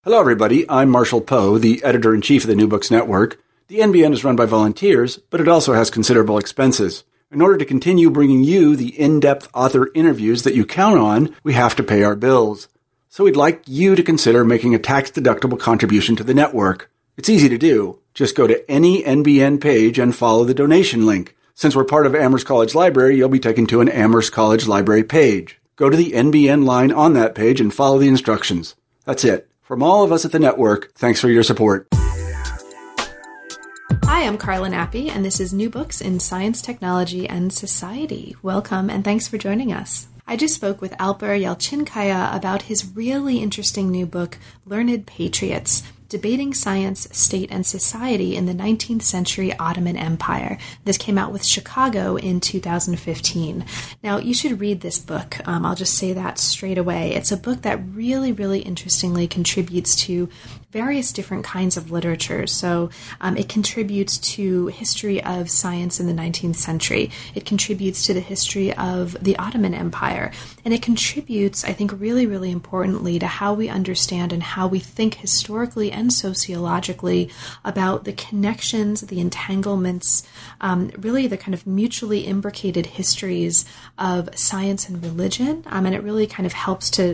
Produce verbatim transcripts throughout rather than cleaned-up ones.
Hello, everybody. I'm Marshall Poe, the editor-in-chief of the New Books Network. The N B N is run by volunteers, but it also has considerable expenses. In order to continue bringing you the in-depth author interviews that you count on, we have to pay our bills. So we'd like you to consider making a tax-deductible contribution to the network. It's easy to do. Just go to any N B N page and follow the donation link. Since we're part of Amherst College Library, you'll be taken to an Amherst College Library page. Go to the N B N line on that page and follow the instructions. That's it. From all of us at the network, thanks for your support. Hi, I'm Carla Nappi, and this is New Books in Science, Technology, and Society. Welcome, and thanks for joining us. I just spoke with Alper Yalcinkaya about his really interesting new book, Learned Patriots, Debating Science, State, and Society in the nineteenth Century Ottoman Empire. This came out with Chicago in two thousand fifteen. Now, you should read this book. Um, I'll just say that straight away. It's a book that really, really interestingly contributes to various different kinds of literature. So um, it contributes to history of science in the nineteenth century. It contributes to the history of the Ottoman Empire. And it contributes, I think, really, really importantly to how we understand and how we think historically and sociologically about the connections, the entanglements, um, really the kind of mutually imbricated histories of science and religion. Um, and it really kind of helps to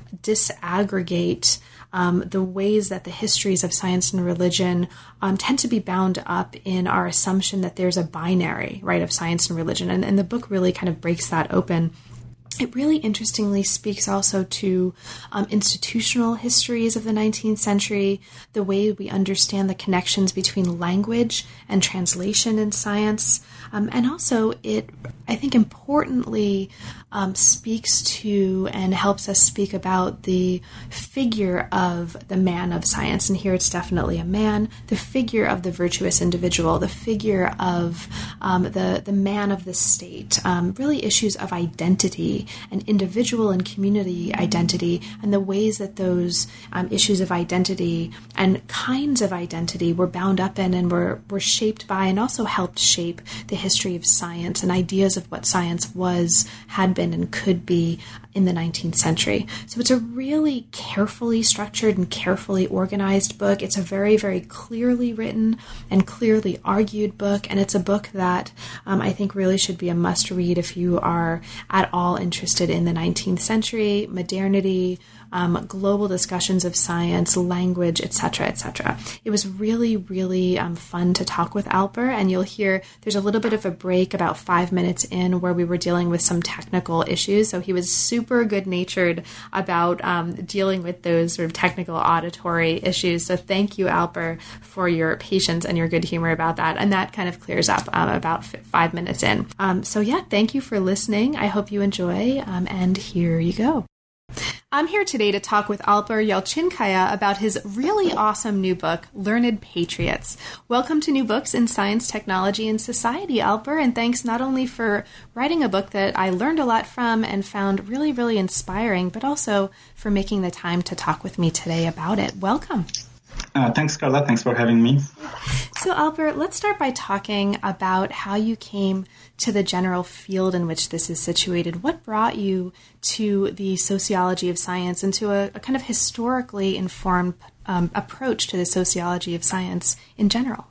disaggregate Um, the ways that the histories of science and religion um, tend to be bound up in our assumption that there's a binary, right, of science and religion. And, and the book really kind of breaks that open. It really interestingly speaks also to um, institutional histories of the nineteenth century, the way we understand the connections between language and translation in science. Um, and also it, I think importantly, um, speaks to and helps us speak about the figure of the man of science. And here it's definitely a man, the figure of the virtuous individual, the figure of um, the, the man of the state, um, really issues of identity and individual and community identity, and the ways that those um, issues of identity and kinds of identity were bound up in and were, were shaped by and also helped shape the history of science and ideas of what science was, had been, and could be in the nineteenth century. So it's a really carefully structured and carefully organized book. It's a very, very clearly written and clearly argued book, and it's a book that um, I think really should be a must-read if you are at all interested in the nineteenth century, modernity, um, global discussions of science, language, et cetera, et cetera. It was really, really um, fun to talk with Alper, and you'll hear there's a little bit of a break about five minutes in where we were dealing with some technical issues. So he was super good-natured about um, dealing with those sort of technical auditory issues. So thank you, Alper, for your patience and your good humor about that. And that kind of clears up um, about f- five minutes in. Um, so yeah, thank you for listening. I hope you enjoy, um, and here you go. I'm here today to talk with Alper Yalcinkaya about his really awesome new book, Learned Patriots. Welcome to New Books in Science, Technology, and Society, Alper, and thanks not only for writing a book that I learned a lot from and found really, really inspiring, but also for making the time to talk with me today about it. Welcome. Uh, thanks, Carla. Thanks for having me. So, Alper, let's start by talking about how you came to the general field in which this is situated. What brought you to the sociology of science and to a, a kind of historically informed um, approach to the sociology of science in general?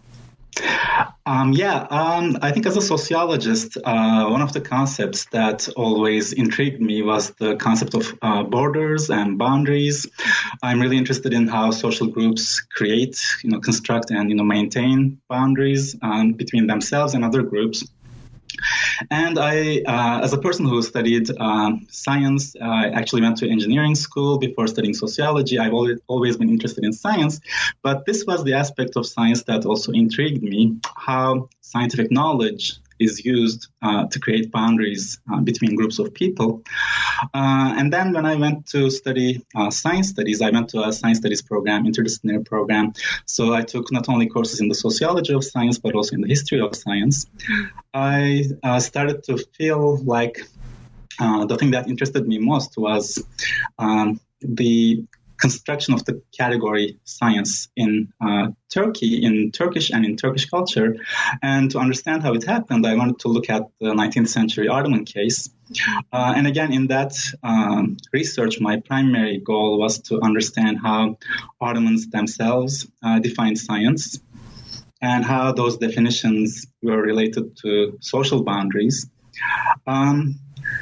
Um, yeah, um, I think as a sociologist, uh, one of the concepts that always intrigued me was the concept of uh, borders and boundaries. I'm really interested in how social groups create, you know, construct and, you know, maintain boundaries um, between themselves and other groups. And I, uh, as a person who studied uh, science, uh, I actually went to engineering school before studying sociology. I've always, always been interested in science, but this was the aspect of science that also intrigued me, how scientific knowledge is used uh, to create boundaries uh, between groups of people. Uh, and then when I went to study uh, science studies, I went to a science studies program, interdisciplinary program. So I took not only courses in the sociology of science, but also in the history of science. I uh, started to feel like uh, the thing that interested me most was um, the construction of the category science in uh, Turkey, in Turkish and in Turkish culture. And to understand how it happened, I wanted to look at the nineteenth century Ottoman case. Uh, and again, in that um, research, my primary goal was to understand how Ottomans themselves uh, defined science and how those definitions were related to social boundaries. Um,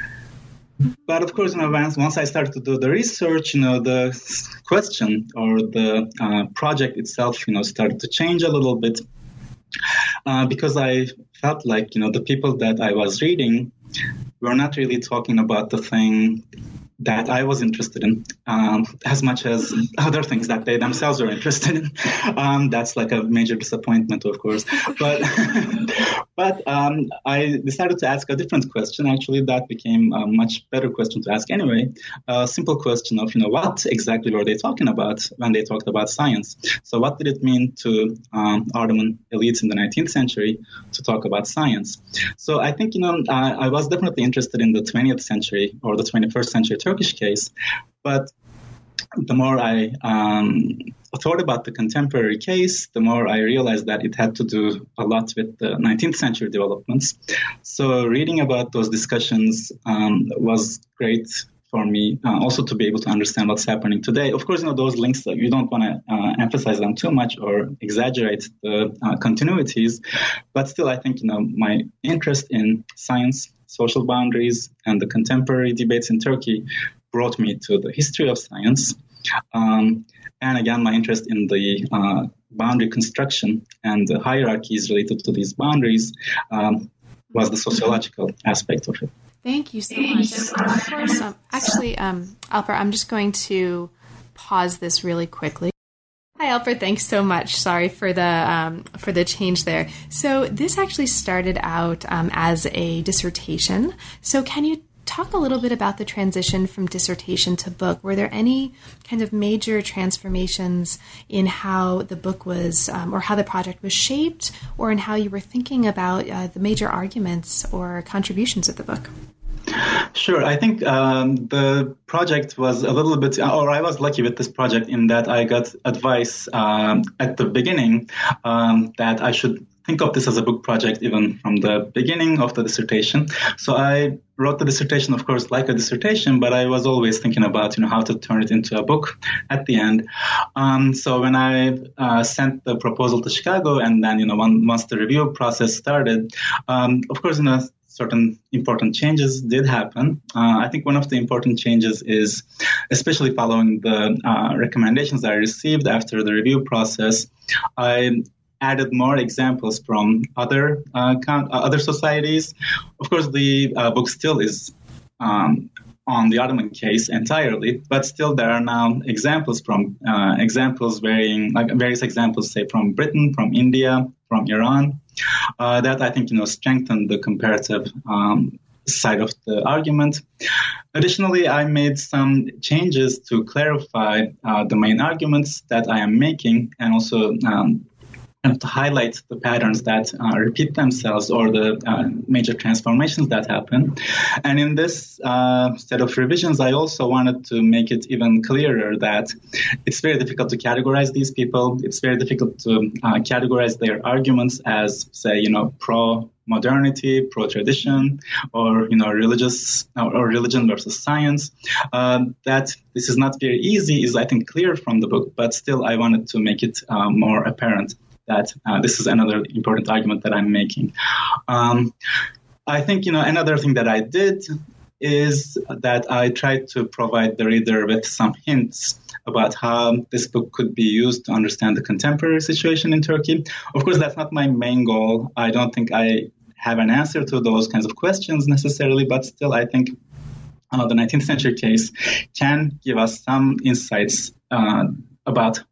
But of course, you know, once, once I started to do the research, you know, the question or the uh, project itself, you know, started to change a little bit uh, because I felt like, you know, the people that I was reading were not really talking about the thing that I was interested in um, as much as other things that they themselves were interested in. Um, that's like a major disappointment, of course. But but um, I decided to ask a different question. Actually, that became a much better question to ask anyway. A simple question of, you know, what exactly were they talking about when they talked about science? So what did it mean to um, Ottoman elites in the nineteenth century to talk about science? So I think, you know, I, I was definitely interested in the twentieth century or the twenty-first century Turkish case, but the more I um, thought about the contemporary case, the more I realized that it had to do a lot with the nineteenth century developments. So reading about those discussions um, was great for me, uh, also to be able to understand what's happening today. Of course, you know, those links, you don't want to uh, emphasize them too much or exaggerate the uh, continuities, but still, I think, you know, my interest in science, social boundaries, and the contemporary debates in Turkey brought me to the history of science. Um, and again, my interest in the uh, boundary construction and the hierarchies related to these boundaries um, was the sociological aspect of it. Thank you so much. Of course, um, actually, um, Alper, I'm just going to pause this really quickly. Hi, Alper. Thanks so much. Sorry for the um, for the change there. So this actually started out um, as a dissertation. So can you talk a little bit about the transition from dissertation to book? Were there any kind of major transformations in how the book was, um, or how the project was shaped, or in how you were thinking about uh, the major arguments or contributions of the book? Sure. I think um, the project was a little bit, or I was lucky with this project in that I got advice um, at the beginning um, that I should think of this as a book project even from the beginning of the dissertation. So I wrote the dissertation, of course, like a dissertation, but I was always thinking about, you know, how to turn it into a book at the end. Um, so when I uh, sent the proposal to Chicago, and then, you know, one, once the review process started, um, of course, you know, certain important changes did happen. Uh, I think one of the important changes is, especially following the uh, recommendations I received after the review process, I added more examples from other uh, other societies. Of course, the uh, book still is um, on the Ottoman case entirely, but still there are now examples from uh, examples varying, like various examples, say from Britain, from India, from Iran, uh, that I think, you know, strengthen the comparative um, side of the argument. Additionally, I made some changes to clarify uh, the main arguments that I am making, and also um, and to highlight the patterns that uh, repeat themselves, or the uh, major transformations that happen. And in this uh, set of revisions, I also wanted to make it even clearer that it's very difficult to categorize these people. It's very difficult to uh, categorize their arguments as, say, you know, pro-modernity, pro-tradition, or, you know, religious or, or religion versus science. Uh, that this is not very easy is, I think, clear from the book, but still I wanted to make it uh, more apparent that uh, this is another important argument that I'm making. Um, I think, you know, another thing that I did is that I tried to provide the reader with some hints about how this book could be used to understand the contemporary situation in Turkey. Of course, that's not my main goal. I don't think I have an answer to those kinds of questions necessarily, but still I think uh, the nineteenth century case can give us some insights uh, about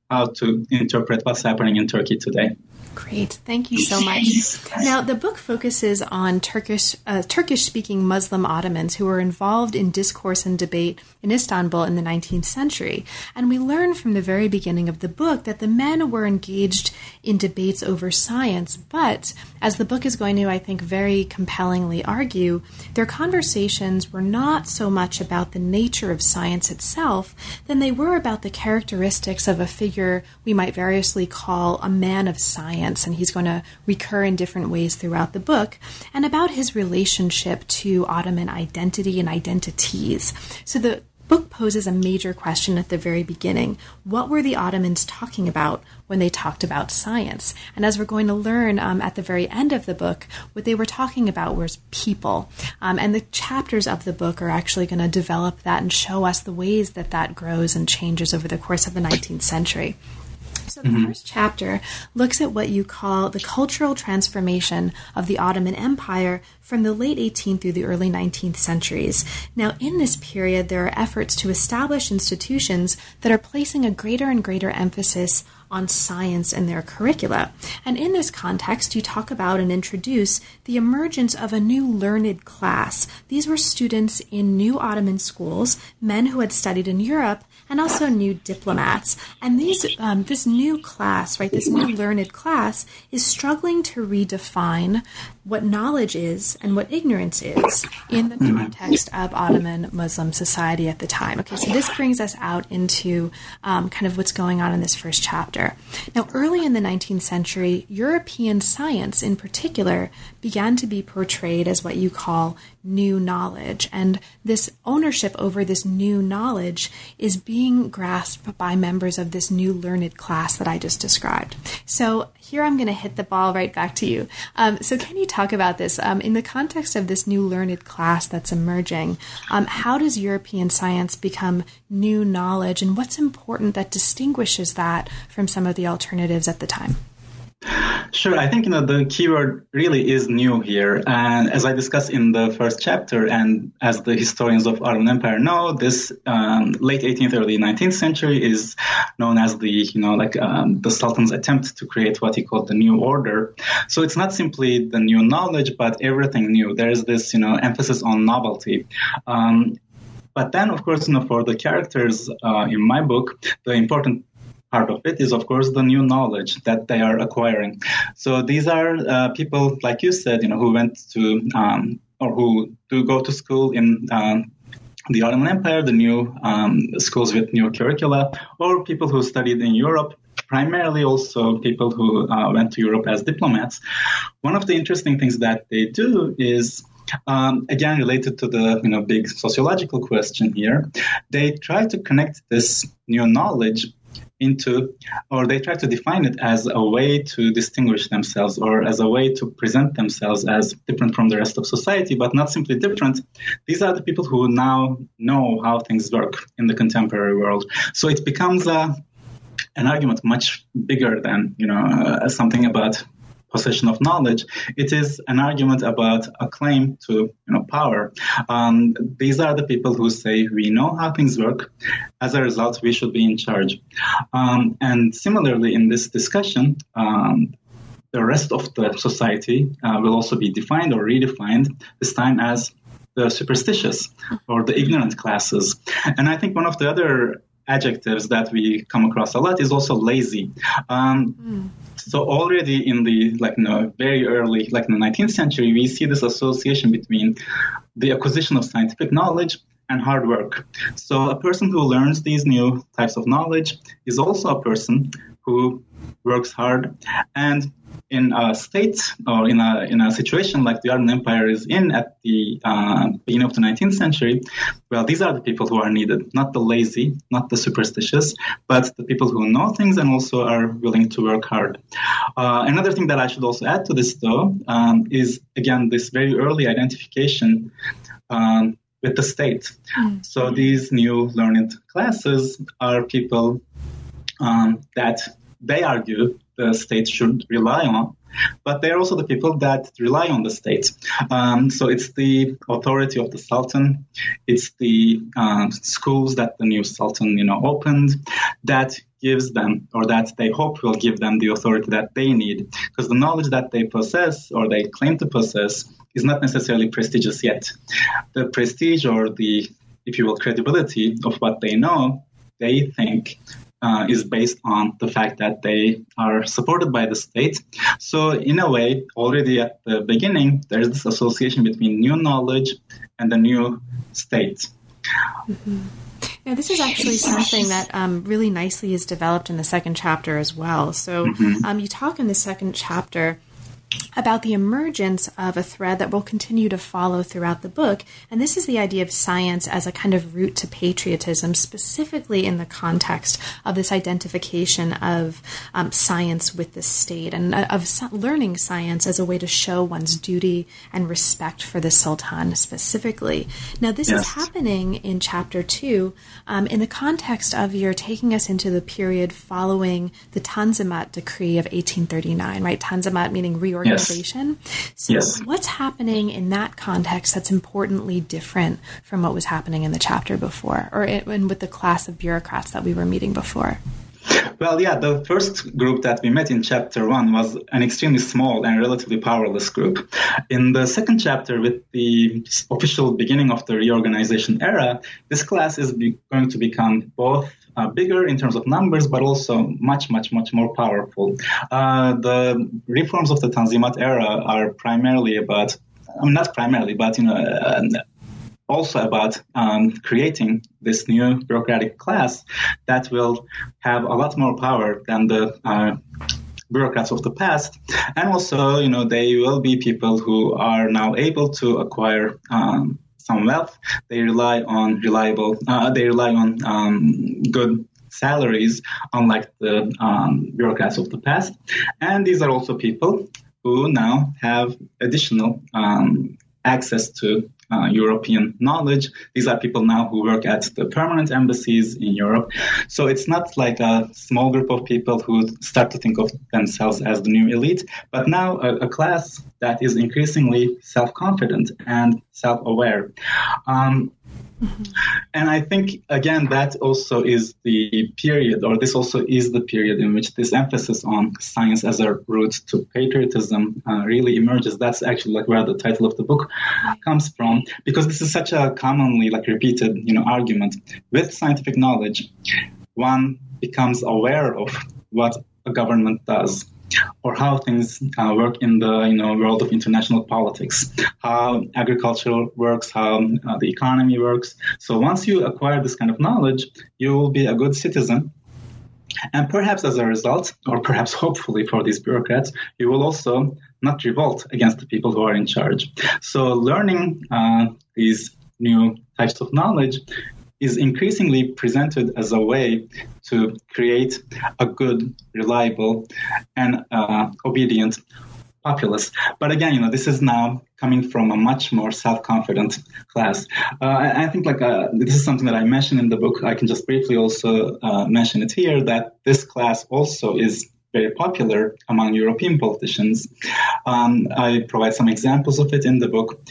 how to interpret what's happening in Turkey today. Great. Thank you so much. Now, the book focuses on Turkish, uh, Turkish-speaking Muslim Ottomans who were involved in discourse and debate in Istanbul in the nineteenth century. And we learn from the very beginning of the book that the men were engaged in debates over science, but as the book is going to, I think, very compellingly argue, their conversations were not so much about the nature of science itself than they were about the characteristics of a figure we might variously call a man of science. And he's going to recur in different ways throughout the book, and about his relationship to Ottoman identity and identities. So the book poses a major question at the very beginning. What were the Ottomans talking about when they talked about science? And as we're going to learn um, at the very end of the book, what they were talking about was people. Um, and the chapters of the book are actually going to develop that and show us the ways that that grows and changes over the course of the nineteenth century. So the mm-hmm. first chapter looks at what you call the cultural transformation of the Ottoman Empire from the late eighteenth through the early nineteenth centuries. Now, in this period, there are efforts to establish institutions that are placing a greater and greater emphasis on science in their curricula. And in this context, you talk about and introduce the emergence of a new learned class. These were students in new Ottoman schools, men who had studied in Europe, and also new diplomats. And these, um, this new class, right, this new learned class is struggling to redefine what knowledge is and what ignorance is in the context of Ottoman Muslim society at the time. Okay, so this brings us out into um, kind of what's going on in this first chapter. Now, early in the nineteenth century, European science in particular began to be portrayed as what you call new knowledge. And this ownership over this new knowledge is being grasped by members of this new learned class that I just described. So here I'm going to hit the ball right back to you. Um, so can you talk about this? Um, in the context of this new learned class that's emerging, um, how does European science become new knowledge, and what's important that distinguishes that from some of the alternatives at the time? Sure. I think, you know, the keyword really is new here. And as I discussed in the first chapter, and as the historians of Ottoman Empire know, this um, late eighteenth, early nineteenth century is known as the, you know, like um, the Sultan's attempt to create what he called the new order. So it's not simply the new knowledge, but everything new. There's this, you know, emphasis on novelty. Um, but then, of course, you know, for the characters uh, in my book, the important part of it is, of course, the new knowledge that they are acquiring. So these are uh, people, like you said, you know, who went to um, or who do go to school in um, the Ottoman Empire, the new um, schools with new curricula, or people who studied in Europe, primarily also people who uh, went to Europe as diplomats. One of the interesting things that they do is, Um, again, related to the you know big sociological question here, they try to connect this new knowledge into, or they try to define it as a way to distinguish themselves, or as a way to present themselves as different from the rest of society, but not simply different. These are the people who now know how things work in the contemporary world. So it becomes a, an argument much bigger than you know uh, something about possession of knowledge. It is an argument about a claim to you know power. Um, these are the people who say we know how things work. As a result, we should be in charge. Um, and similarly, in this discussion, um, the rest of the society uh, will also be defined or redefined, this time as the superstitious or the ignorant classes. And I think one of the other adjectives that we come across a lot is also lazy. Um, mm. So already in the like you know, very early, like in the nineteenth century, we see this association between the acquisition of scientific knowledge and hard work. So a person who learns these new types of knowledge is also a person who works hard. And in a state or in a in a situation like the Ottoman Empire is in at the uh, beginning of the nineteenth century, well, these are the people who are needed, not the lazy, not the superstitious, but the people who know things and also are willing to work hard. Uh, another thing that I should also add to this, though, um, is, again, this very early identification um, with the state. Mm. So these new learned classes are people um, that they argue the state should rely on, but they're also the people that rely on the state. Um, so it's the authority of the Sultan, it's the uh, schools that the new Sultan, you know, opened that gives them, or that they hope will give them, the authority that they need. Because the knowledge that they possess or they claim to possess is not necessarily prestigious yet. The prestige or the, if you will, credibility of what they know, they think uh, is based on the fact that they are supported by the state. So in a way, already at the beginning, there's this association between new knowledge and the new state. Mm-hmm. Now, this is actually something that um, really nicely is developed in the second chapter as well. So mm-hmm. um, you talk in the second chapter about the emergence of a thread that will continue to follow throughout the book. And this is the idea of science as a kind of route to patriotism, specifically in the context of this identification of um, science with the state and uh, of so- learning science as a way to show one's duty and respect for the Sultan specifically. Now, this yes. is happening in chapter two um, in the context of you're taking us into the period following the Tanzimat decree of eighteen thirty-nine, right? Tanzimat meaning reorganization. Organization. Yes. So yes. what's happening in that context that's importantly different from what was happening in the chapter before, or in, with the class of bureaucrats that we were meeting before? Well, yeah, the first group that we met in chapter one was an extremely small and relatively powerless group. In the second chapter, with the official beginning of the reorganization era, this class is be- going to become both uh, bigger in terms of numbers, but also much, much, much more powerful. Uh, the reforms of the Tanzimat era are primarily about, I mean, not primarily, but, you know, uh, also about um, creating this new bureaucratic class that will have a lot more power than the uh, bureaucrats of the past. And also, you know, they will be people who are now able to acquire um, some wealth. They rely on reliable, uh, they rely on um, good salaries, unlike the um, bureaucrats of the past. And these are also people who now have additional um, access to Uh, European knowledge. These are people now who work at the permanent embassies in Europe. So it's not like a small group of people who start to think of themselves as the new elite, but now a, a class that is increasingly self-confident and self-aware. Um, Mm-hmm. And I think, again, that also is the period, or this also is the period in which this emphasis on science as a route to patriotism uh, really emerges. That's actually like where the title of the book comes from, because this is such a commonly like repeated, you know, argument. With scientific knowledge, one becomes aware of what a government does, or how things uh, work in the you know world of international politics, how agriculture works, how uh, the economy works. So once you acquire this kind of knowledge, you will be a good citizen. And perhaps as a result, or perhaps hopefully for these bureaucrats, you will also not revolt against the people who are in charge. So learning uh, these new types of knowledge is increasingly presented as a way to create a good, reliable, and uh, obedient populace. But again, you know, this is now coming from a much more self-confident class. Uh, I, I think like uh, this is something that I mentioned in the book. I can just briefly also uh, mention it here, that this class also is very popular among European politicians. Um, I provide some examples of it in the book.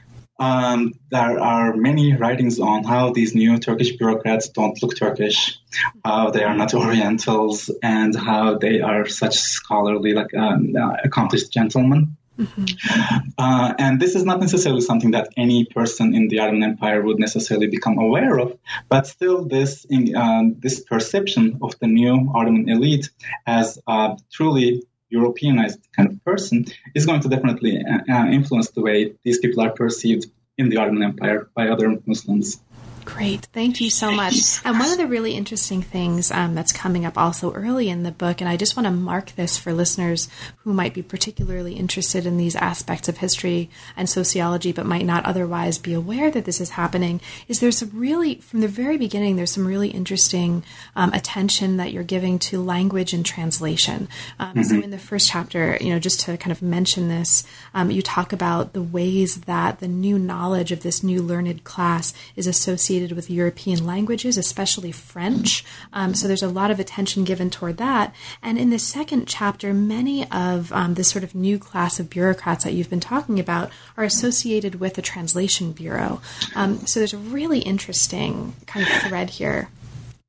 Um, there are many writings on how these new Turkish bureaucrats don't look Turkish, how they are not Orientals, and how they are such scholarly, like um, uh, accomplished gentlemen. Mm-hmm. Uh, and this is not necessarily something that any person in the Ottoman Empire would necessarily become aware of, but still this in, uh, this perception of the new Ottoman elite as uh, truly Europeanized kind of person is going to definitely uh, influence the way these people are perceived in the Ottoman Empire by other Muslims. Great. Thank you so much. And one of the really interesting things um, that's coming up also early in the book, and I just want to mark this for listeners who might be particularly interested in these aspects of history and sociology but might not otherwise be aware that this is happening, is there's some really, from the very beginning, there's some really interesting um, attention that you're giving to language and translation. Um, mm-hmm. So in the first chapter, you know, just to kind of mention this, um, you talk about the ways that the new knowledge of this new learned class is associated with European languages, especially French. Um, so there's a lot of attention given toward that. And in the second chapter, many of um, this sort of new class of bureaucrats that you've been talking about are associated with the translation bureau. Um, so there's a really interesting kind of thread here.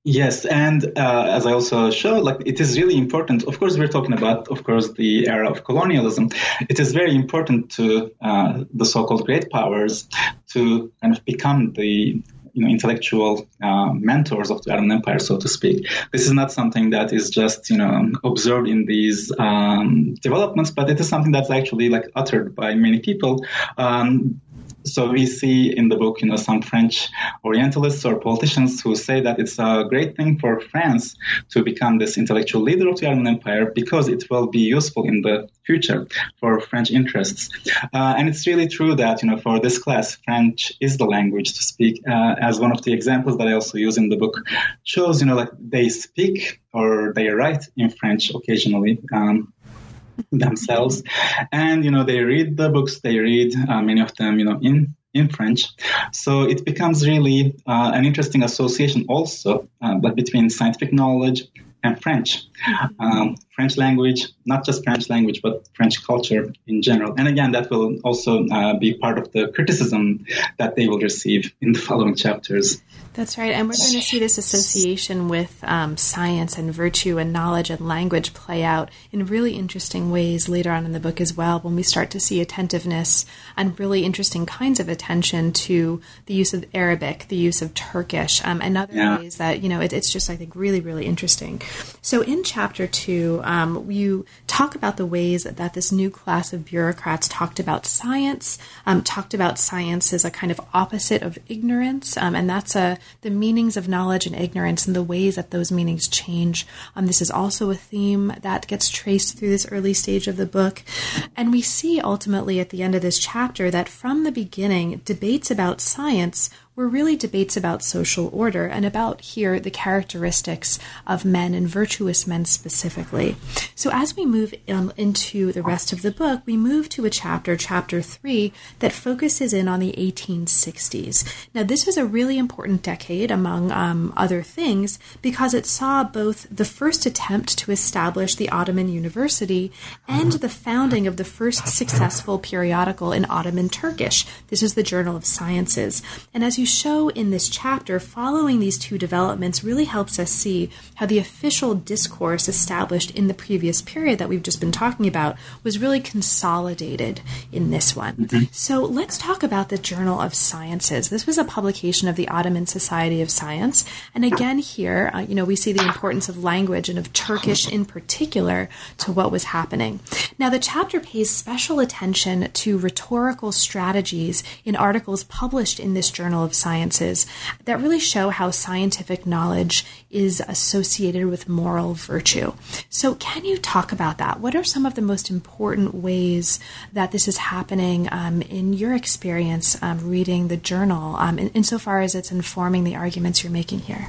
Yes, and uh, as I also showed, like it is really important. Of course, we're talking about, of course, the era of colonialism. It is very important to uh, the so-called great powers to kind of become the you know intellectual uh, mentors of the Ottoman Empire, so to speak. This is not something that is just you know observed in these um, developments, but it is something that's actually like uttered by many people. Um, So we see in the book, you know, some French Orientalists or politicians who say that it's a great thing for France to become this intellectual leader of the Ottoman Empire because it will be useful in the future for French interests. Uh, and it's really true that, you know, for this class, French is the language to speak. Uh, as one of the examples that I also use in the book shows, you know, like they speak or they write in French occasionally. Um, themselves, and you know they read the books, they read uh, many of them you know in in French, so it becomes really uh, an interesting association also uh, but between scientific knowledge and French, um, French language, not just French language but French culture in general. And again, that will also uh, be part of the criticism that they will receive in the following chapters. That's right. And we're going to see this association with um, science and virtue and knowledge and language play out in really interesting ways later on in the book as well, when we start to see attentiveness and really interesting kinds of attention to the use of Arabic, the use of Turkish, um, and other yeah. ways that, you know, it, it's just, I think, really, really interesting. So in chapter two, um, you talk about the ways that, that this new class of bureaucrats talked about science, um, talked about science as a kind of opposite of ignorance, um, and that's a the meanings of knowledge and ignorance and the ways that those meanings change. Um, this is also a theme that gets traced through this early stage of the book. And we see ultimately at the end of this chapter that from the beginning, debates about science were really debates about social order and about here the characteristics of men and virtuous men specifically. So as we move um, into the rest of the book, we move to a chapter, chapter three, that focuses in on the eighteen sixties. Now, this was a really important decade, among um, other things, because it saw both the first attempt to establish the Ottoman University and the founding of the first successful periodical in Ottoman Turkish. This is the Journal of Sciences. And as you show in this chapter, following these two developments really helps us see how the official discourse established in the previous period that we've just been talking about was really consolidated in this one. Mm-hmm. So let's talk about the Journal of Sciences. This was a publication of the Ottoman Society of Science. And again here, uh, you know, we see the importance of language and of Turkish in particular to what was happening. Now, the chapter pays special attention to rhetorical strategies in articles published in this Journal of Sciences that really show how scientific knowledge is associated with moral virtue. So can you talk about that? What are some of the most important ways that this is happening um, in your experience um, reading the journal, um, in, insofar as it's informing the arguments you're making here?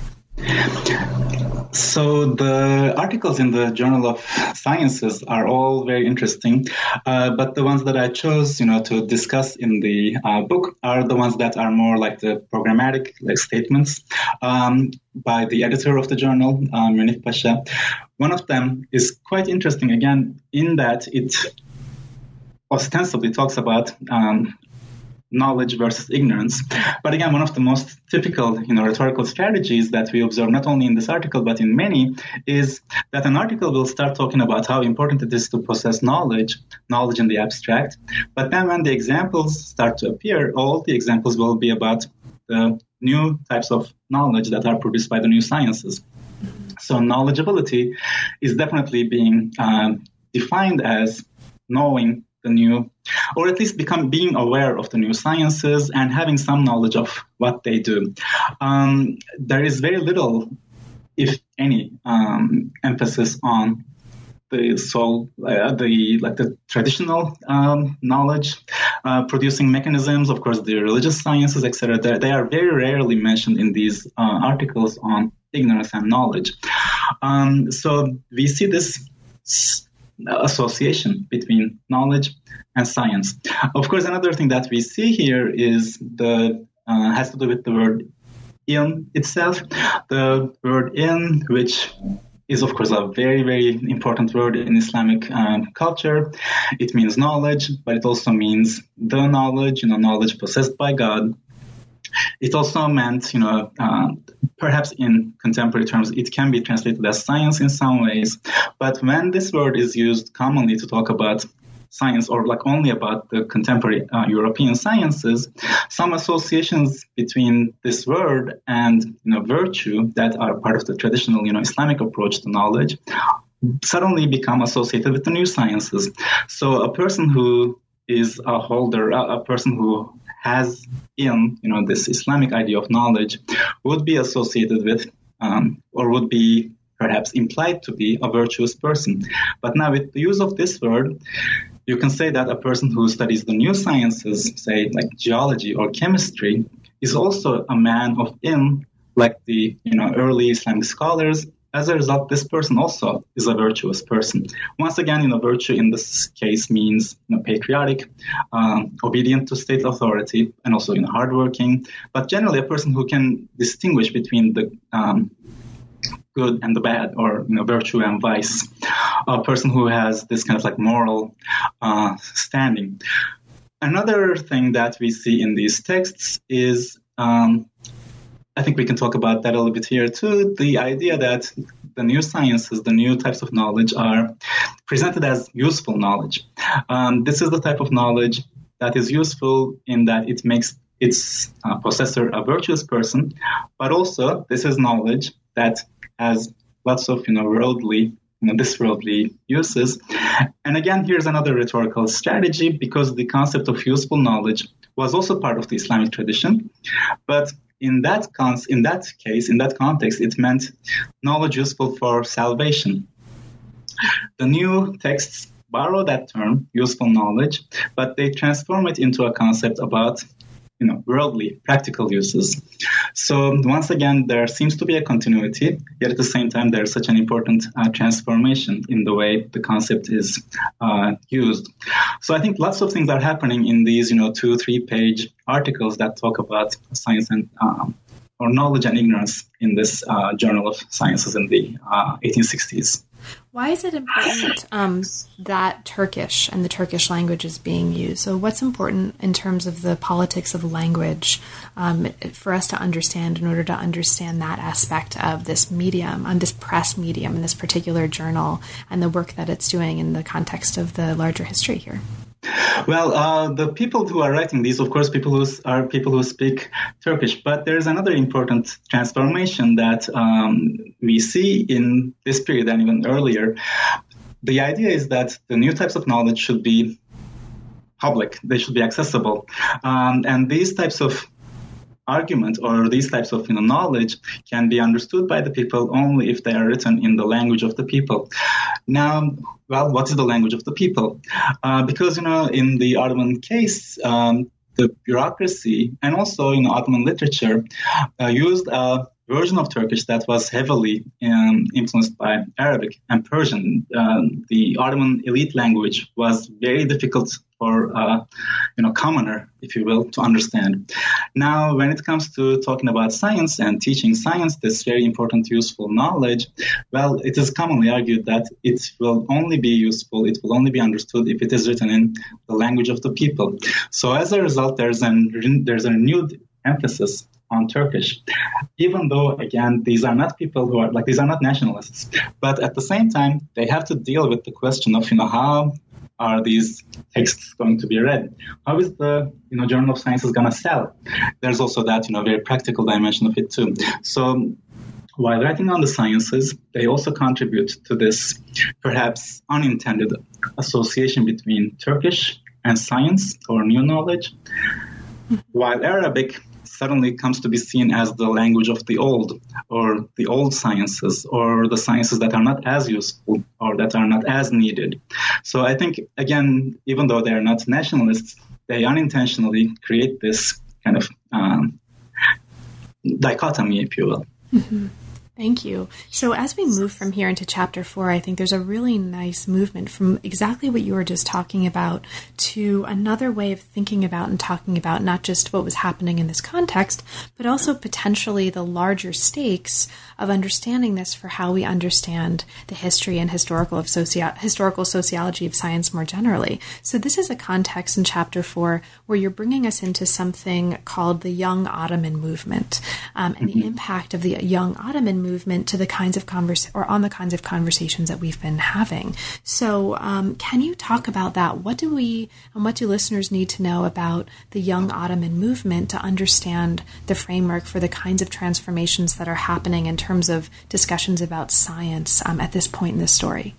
So the articles in the Journal of Sciences are all very interesting, uh, but the ones that I chose, you know, to discuss in the uh, book are the ones that are more like the programmatic like statements um, by the editor of the journal, uh, Munif Pasha. One of them is quite interesting, again, in that it ostensibly talks about um, knowledge versus ignorance. But again, one of the most typical, you know, rhetorical strategies that we observe not only in this article but in many is that an article will start talking about how important it is to possess knowledge, knowledge in the abstract. But then when the examples start to appear, all the examples will be about the new types of knowledge that are produced by the new sciences. So knowledgeability is definitely being uh, defined as knowing the new, or at least become being aware of the new sciences and having some knowledge of what they do. Um, there is very little, if any, um, emphasis on the soul, uh, the like the traditional um, knowledge uh, producing mechanisms. Of course, the religious sciences, et cetera. They, they are very rarely mentioned in these uh, articles on ignorance and knowledge. Um, so we see this association between knowledge and science. Of course, another thing that we see here is the uh, has to do with the word ilm itself. The word ilm, which is of course a very, very important word in Islamic um, culture. It means knowledge, but it also means the knowledge, you know, knowledge possessed by God. It also meant, you know, uh, perhaps in contemporary terms, it can be translated as science in some ways. But when this word is used commonly to talk about science, or like only about the contemporary uh, European sciences, some associations between this word and, you know, virtue that are part of the traditional, you know, Islamic approach to knowledge suddenly become associated with the new sciences. So a person who is a holder, a, a person who has in, you know, this Islamic idea of knowledge would be associated with, um, or would be perhaps implied to be a virtuous person. But now with the use of this word, you can say that a person who studies the new sciences, say like geology or chemistry, is also a man of ilm, like the, you know, early Islamic scholars. As a result, this person also is a virtuous person. Once again, you know, virtue in this case means, you know, patriotic, um, obedient to state authority, and also, you know, hardworking. But generally, a person who can distinguish between the um, good and the bad, or, you know, virtue and vice. A person who has this kind of like moral uh, standing. Another thing that we see in these texts is, um, I think we can talk about that a little bit here too, the idea that the new sciences, the new types of knowledge are presented as useful knowledge. Um, this is the type of knowledge that is useful in that it makes its uh, possessor a virtuous person, but also this is knowledge that has lots of, you know, worldly, you know, this worldly uses. And again, here's another rhetorical strategy, because the concept of useful knowledge was also part of the Islamic tradition. But in that cons- in that case, in that context, it meant knowledge useful for salvation. The new texts borrow that term, useful knowledge, but they transform it into a concept about, you know, worldly, practical uses. So once again, there seems to be a continuity, yet at the same time, there's such an important uh, transformation in the way the concept is uh, used. So I think lots of things are happening in these, you know, two, three-page articles that talk about science and um, or knowledge and ignorance in this uh, Journal of Sciences in the uh, eighteen sixties. Why is it important um, that Turkish and the Turkish language is being used? So what's important in terms of the politics of language um, for us to understand, in order to understand that aspect of this medium, on this press medium, in this particular journal, and the work that it's doing in the context of the larger history here? Well, uh, the people who are writing these, of course, people who are people who speak Turkish. But there's another important transformation that um, we see in this period and even earlier. The idea is that the new types of knowledge should be public; they should be accessible, um, and these types of argument or these types of, you know, knowledge can be understood by the people only if they are written in the language of the people. Now, well, what is the language of the people? Uh, because, you know, in the Ottoman case, um, the bureaucracy and also, you know, Ottoman literature uh, used a version of Turkish that was heavily um, influenced by Arabic and Persian. Uh, the Ottoman elite language was very difficult for uh, you know, commoner, if you will, to understand. Now, when it comes to talking about science and teaching science, this very important, useful knowledge, well, it is commonly argued that it will only be useful, it will only be understood if it is written in the language of the people. So as a result, there's an there's a renewed emphasis on Turkish, even though, again, these are not people who are, like, these are not nationalists. But at the same time, they have to deal with the question of, you know, how are these texts going to be read? How is the, you know, Journal of Sciences going to sell? There's also that, you know, very practical dimension of it too. So while writing on the sciences, they also contribute to this perhaps unintended association between Turkish and science or new knowledge, while Arabic suddenly comes to be seen as the language of the old, or the old sciences, or the sciences that are not as useful or that are not as needed. So I think, again, even though they are not nationalists, they unintentionally create this kind of um, dichotomy, if you will. Mm-hmm. Thank you. So as we move from here into chapter four, I think there's a really nice movement from exactly what you were just talking about to another way of thinking about and talking about not just what was happening in this context, but also potentially the larger stakes of understanding this for how we understand the history and historical of socio- historical sociology of science more generally. So this is a context in chapter four where you're bringing us into something called the Young Ottoman movement, um, and mm-hmm. the impact of the Young Ottoman movement to the kinds of convers or on the kinds of conversations that we've been having. So um, can you talk about that? What do we and what do listeners need to know about the Young Ottoman movement to understand the framework for the kinds of transformations that are happening in terms of discussions about science um, at this point in the story?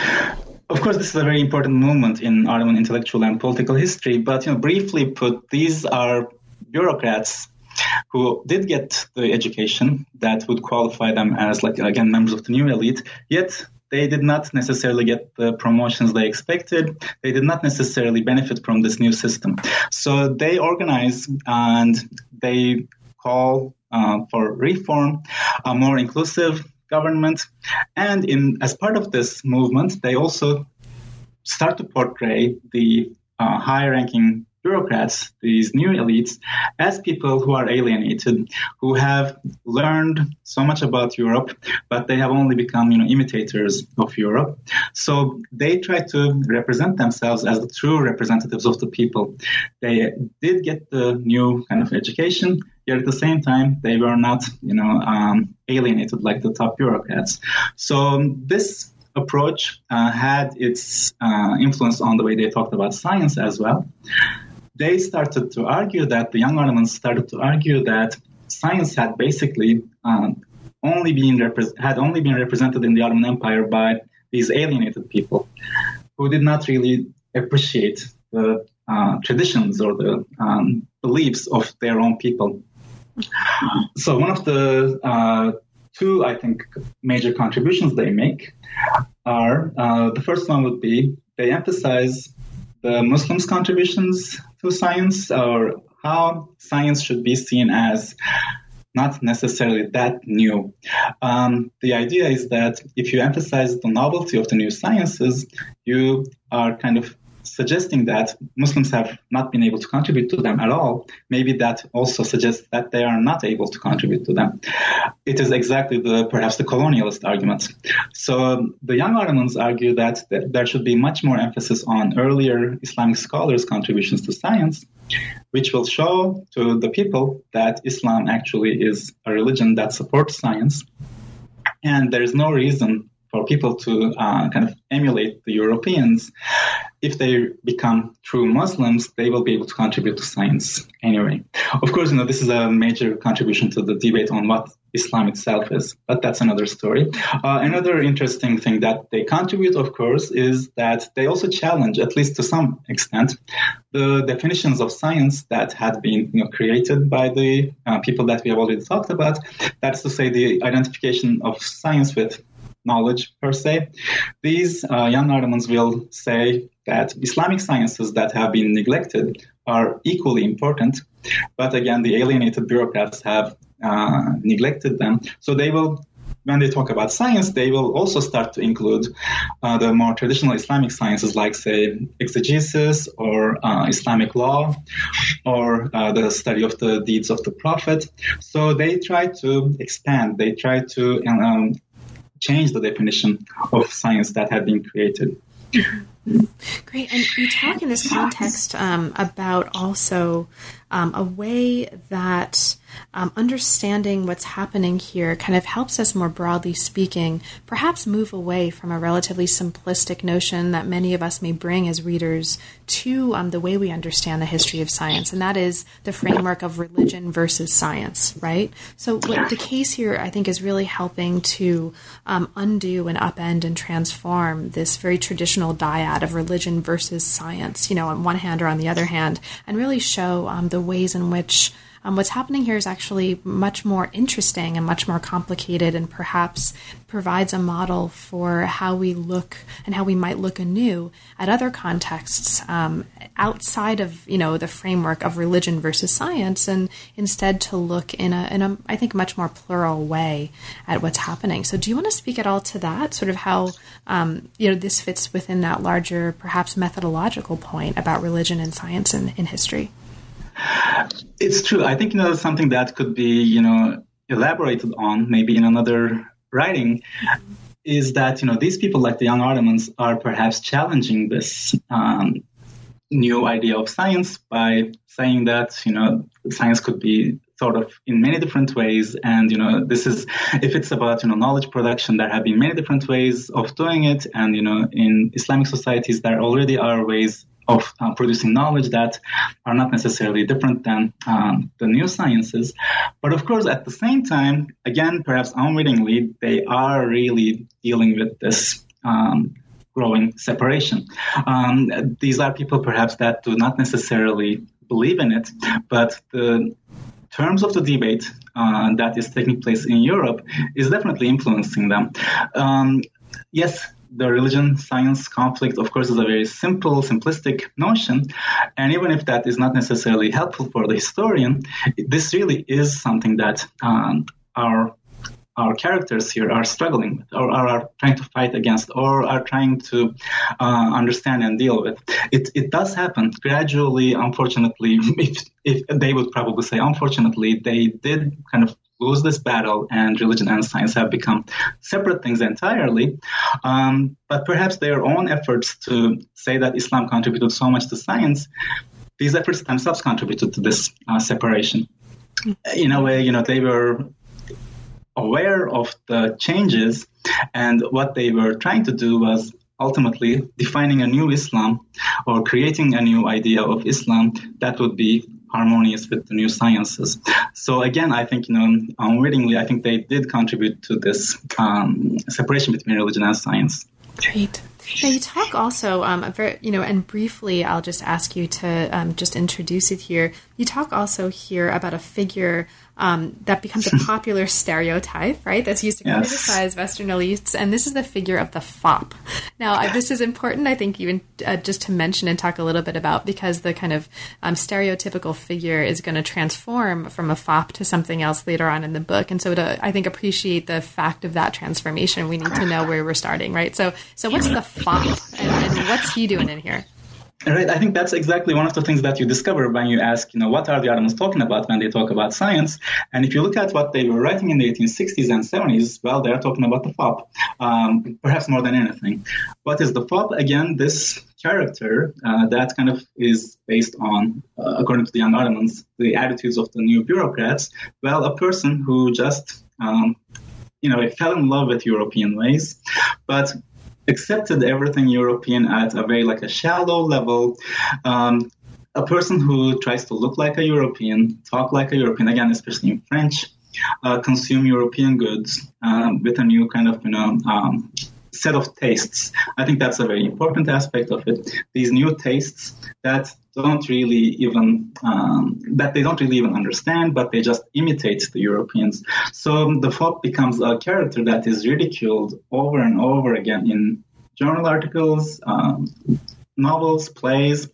Of course, this is a very important movement in Ottoman intellectual and political history, but you know, briefly put, these are bureaucrats who did get the education that would qualify them as, like, again, members of the new elite, yet they did not necessarily get the promotions they expected. They did not necessarily benefit from this new system. So they organize and they call uh, for reform, a more inclusive government. And in as part of this movement, they also start to portray the uh, high-ranking bureaucrats, these new elites, as people who are alienated, who have learned so much about Europe, but they have only become, you know, imitators of Europe. So they try to represent themselves as the true representatives of the people. They did get the new kind of education, yet at the same time, they were not, you know, um, alienated like the top bureaucrats. So this approach uh, had its uh, influence on the way they talked about science as well. They started to argue that, the young Ottomans started to argue that science had basically um, only been repre- had only been represented in the Ottoman Empire by these alienated people who did not really appreciate the uh, traditions or the um, beliefs of their own people. So one of the uh, two, I think, major contributions they make are, uh, the first one would be they emphasize the Muslims' contributions to science, or how science should be seen as not necessarily that new. Um, the idea is that if you emphasize the novelty of the new sciences, you are kind of suggesting that Muslims have not been able to contribute to them at all. Maybe that also suggests that they are not able to contribute to them. It is exactly the perhaps the colonialist argument. So the young Ottomans argue that th- there should be much more emphasis on earlier Islamic scholars' contributions to science, which will show to the people that Islam actually is a religion that supports science. And there is no reason for people to uh, kind of emulate the Europeans. If they become true Muslims, they will be able to contribute to science anyway. Of course, you know, this is a major contribution to the debate on what Islam itself is, but that's another story. Uh, another interesting thing that they contribute, of course, is that they also challenge, at least to some extent, the definitions of science that had been, you know, created by the uh, people that we have already talked about. That's to say, the identification of science with knowledge per se. These uh, young Ottomans will say that Islamic sciences that have been neglected are equally important, but again, the alienated bureaucrats have uh, neglected them. So they will, when they talk about science, they will also start to include uh, the more traditional Islamic sciences like, say, exegesis or uh, Islamic law or uh, the study of the deeds of the Prophet. So they try to expand, they try to um, change the definition of science that had been created. Great. And you talk in this context um, about also um, a way that um, understanding what's happening here kind of helps us, more broadly speaking, perhaps move away from a relatively simplistic notion that many of us may bring as readers to um, the way we understand the history of science, and that is the framework of religion versus science, right? So what the case here, I think, is really helping to um, undo and upend and transform this very traditional dyad of religion versus science, you know, on one hand or on the other hand, and really show um, the ways in which um, what's happening here is actually much more interesting and much more complicated, and perhaps provides a model for how we look and how we might look anew at other contexts um, outside of, you know, the framework of religion versus science, and instead to look in a, in a, I think, much more plural way at what's happening. So do you want to speak at all to that, sort of how, um, you know, this fits within that larger, perhaps methodological point about religion and science in, in history? It's true. I think, you know, something that could be, you know, elaborated on maybe in another writing is that, you know, these people like the young Ottomans are perhaps challenging this um, new idea of science by saying that, you know, science could be thought of in many different ways. And, you know, this is, if it's about, you know, knowledge production, there have been many different ways of doing it. And, you know, in Islamic societies, there already are ways of uh, producing knowledge that are not necessarily different than um, the new sciences. But of course, at the same time, again, perhaps unwittingly, they are really dealing with this um, growing separation. Um, these are people perhaps that do not necessarily believe in it, but the terms of the debate uh, that is taking place in Europe is definitely influencing them. Um, yes, the religion-science conflict, of course, is a very simple, simplistic notion. And even if that is not necessarily helpful for the historian, this really is something that um, our our characters here are struggling with, or are trying to fight against, or are trying to uh, understand and deal with. It it does happen gradually, unfortunately. If, if they would probably say, unfortunately, they did kind of lose this battle, and religion and science have become separate things entirely. Um, but perhaps their own efforts to say that Islam contributed so much to science, these efforts themselves contributed to this uh, separation. In a way, you know, they were aware of the changes, and what they were trying to do was ultimately defining a new Islam, or creating a new idea of Islam that would be harmonious with the new sciences. So again, I think, you know, unwittingly, I think they did contribute to this um, separation between religion and science. Great. Now, you talk also, um, very, you know, and briefly, I'll just ask you to um, just introduce it here. You talk also here about a figure um, that becomes a popular stereotype, right? That's used to yes. criticize Western elites, and this is the figure of the fop. Now, uh, this is important, I think, even uh, just to mention and talk a little bit about, because the kind of um, stereotypical figure is going to transform from a fop to something else later on in the book. And so to, I think, appreciate the fact of that transformation, we need to know where we're starting, right? So, so what's the fop, and, and what's he doing in here? Right. I think that's exactly one of the things that you discover when you ask, you know, what are the Ottomans talking about when they talk about science? And if you look at what they were writing in the eighteen sixties and seventies, well, they're talking about the fop, um, perhaps more than anything. What is the fop? Again, this character uh, that kind of is based on, uh, according to the young Ottomans, the attitudes of the new bureaucrats. Well, a person who just, um, you know, fell in love with European ways, but accepted everything European at a very like a shallow level. Um, a person who tries to look like a European, talk like a European, again, especially in French, uh, consume European goods um, with a new kind of, you know, um, set of tastes. I think that's a very important aspect of it. These new tastes that don't really even, um, that they don't really even understand, but they just imitate the Europeans. So the fop becomes a character that is ridiculed over and over again in journal articles, um, novels, plays.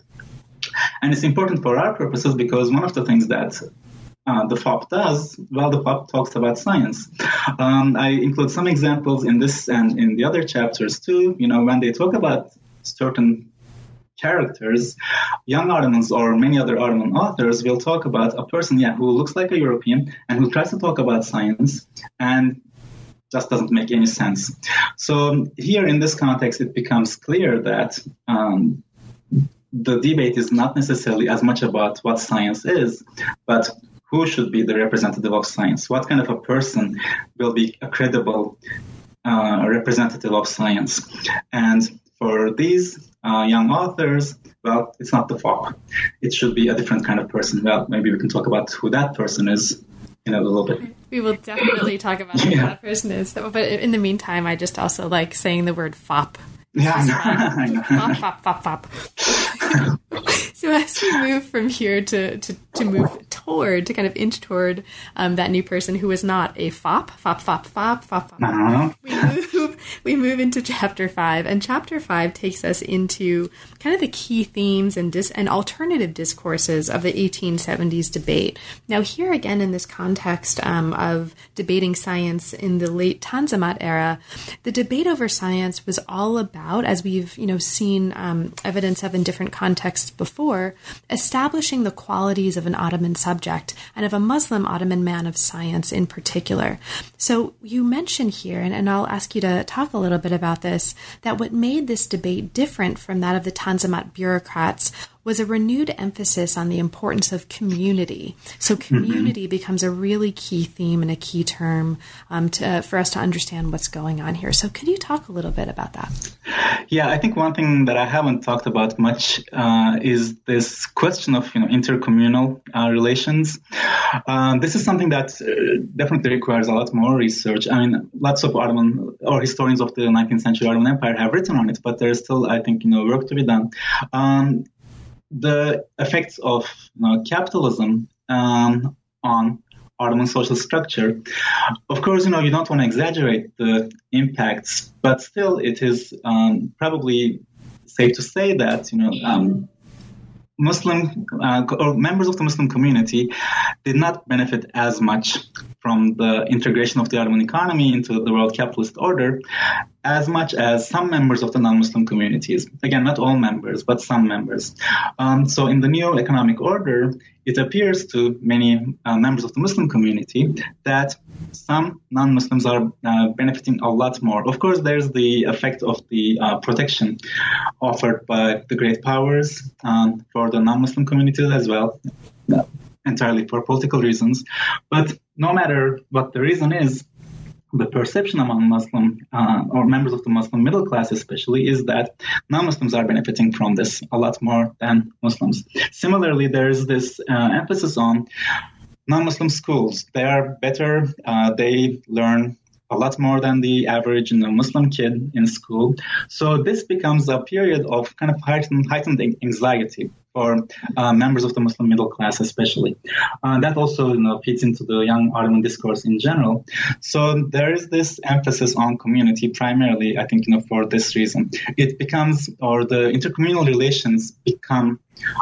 And it's important for our purposes because one of the things that Uh, the fop does, well, the fop talks about science. Um, I include some examples in this and in the other chapters too. You know, when they talk about certain characters, young Ottomans or many other Ottoman authors will talk about a person, yeah, who looks like a European and who tries to talk about science and just doesn't make any sense. So here in this context, it becomes clear that um, the debate is not necessarily as much about what science is, but who should be the representative of science? What kind of a person will be a credible uh, representative of science? And for these uh, young authors, well, it's not the fop. It should be a different kind of person. Well, maybe we can talk about who that person is in a little bit. We will definitely talk about who yeah. that person is. But in the meantime, I just also like saying the word fop. Yeah, I know. I know. Fop, fop, fop, fop. So as we move from here to, to, to move toward, to kind of inch toward um, that new person who is not a fop, fop, fop, fop, fop, fop. Uh-huh. We move, we move into chapter five, and chapter five takes us into kind of the key themes and dis- and alternative discourses of the eighteen seventies debate. Now, here again in this context um, of debating science in the late Tanzimat era, the debate over science was all about, as we've you know seen um, evidence of in different contexts before, establishing the qualities of an Ottoman subject and of a Muslim Ottoman man of science in particular. So you mention here, and, and I'll ask you to talk a little bit about this, that what made this debate different from that of the Tanzimat bureaucrats was a renewed emphasis on the importance of community. So community mm-hmm. becomes a really key theme and a key term um, to, uh, for us to understand what's going on here. So could you talk a little bit about that? Yeah, I think one thing that I haven't talked about much uh, is this question of you know intercommunal uh, relations. Uh, this is something that uh, definitely requires a lot more research. I mean, lots of Ottoman or historians of the nineteenth century Ottoman Empire have written on it, but there's still, I think, you know, work to be done. Um, the effects of you know, capitalism um, on Ottoman social structure. Of course, you know, you don't want to exaggerate the impacts, but still it is um, probably safe to say that, you know, um, Muslim uh, or members of the Muslim community did not benefit as much from the integration of the Ottoman economy into the world capitalist order as much as some members of the non-Muslim communities. Again, not all members, but some members. Um, so in the new economic order, it appears to many uh, members of the Muslim community that some non-Muslims are uh, benefiting a lot more. Of course, there's the effect of the uh, protection offered by the great powers um, for the non-Muslim communities as well, uh, entirely for political reasons. But no matter what the reason is, the perception among Muslim uh, or members of the Muslim middle class especially is that non-Muslims are benefiting from this a lot more than Muslims. Similarly, there is this uh, emphasis on non-Muslim schools. They are better. Uh, they learn a lot more than the average you know, Muslim kid in school. So this becomes a period of kind of heightened, heightened anxiety for uh, members of the Muslim middle class especially. Uh, that also you know, feeds into the young Ottoman discourse in general. So there is this emphasis on community primarily, I think, you know, for this reason. It becomes, or the intercommunal relations become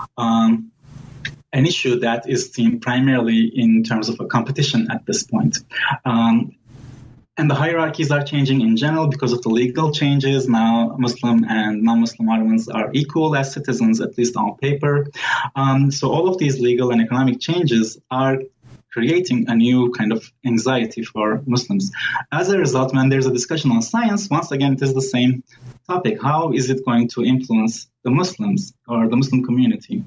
um, an issue that is seen primarily in terms of a competition at this point. Um, And the hierarchies are changing in general because of the legal changes. Now Muslim and non-Muslim Ottomans are equal as citizens, at least on paper. Um, so all of these legal and economic changes are creating a new kind of anxiety for Muslims. As a result, when there's a discussion on science, once again, it is the same topic. How is it going to influence the Muslims or the Muslim community?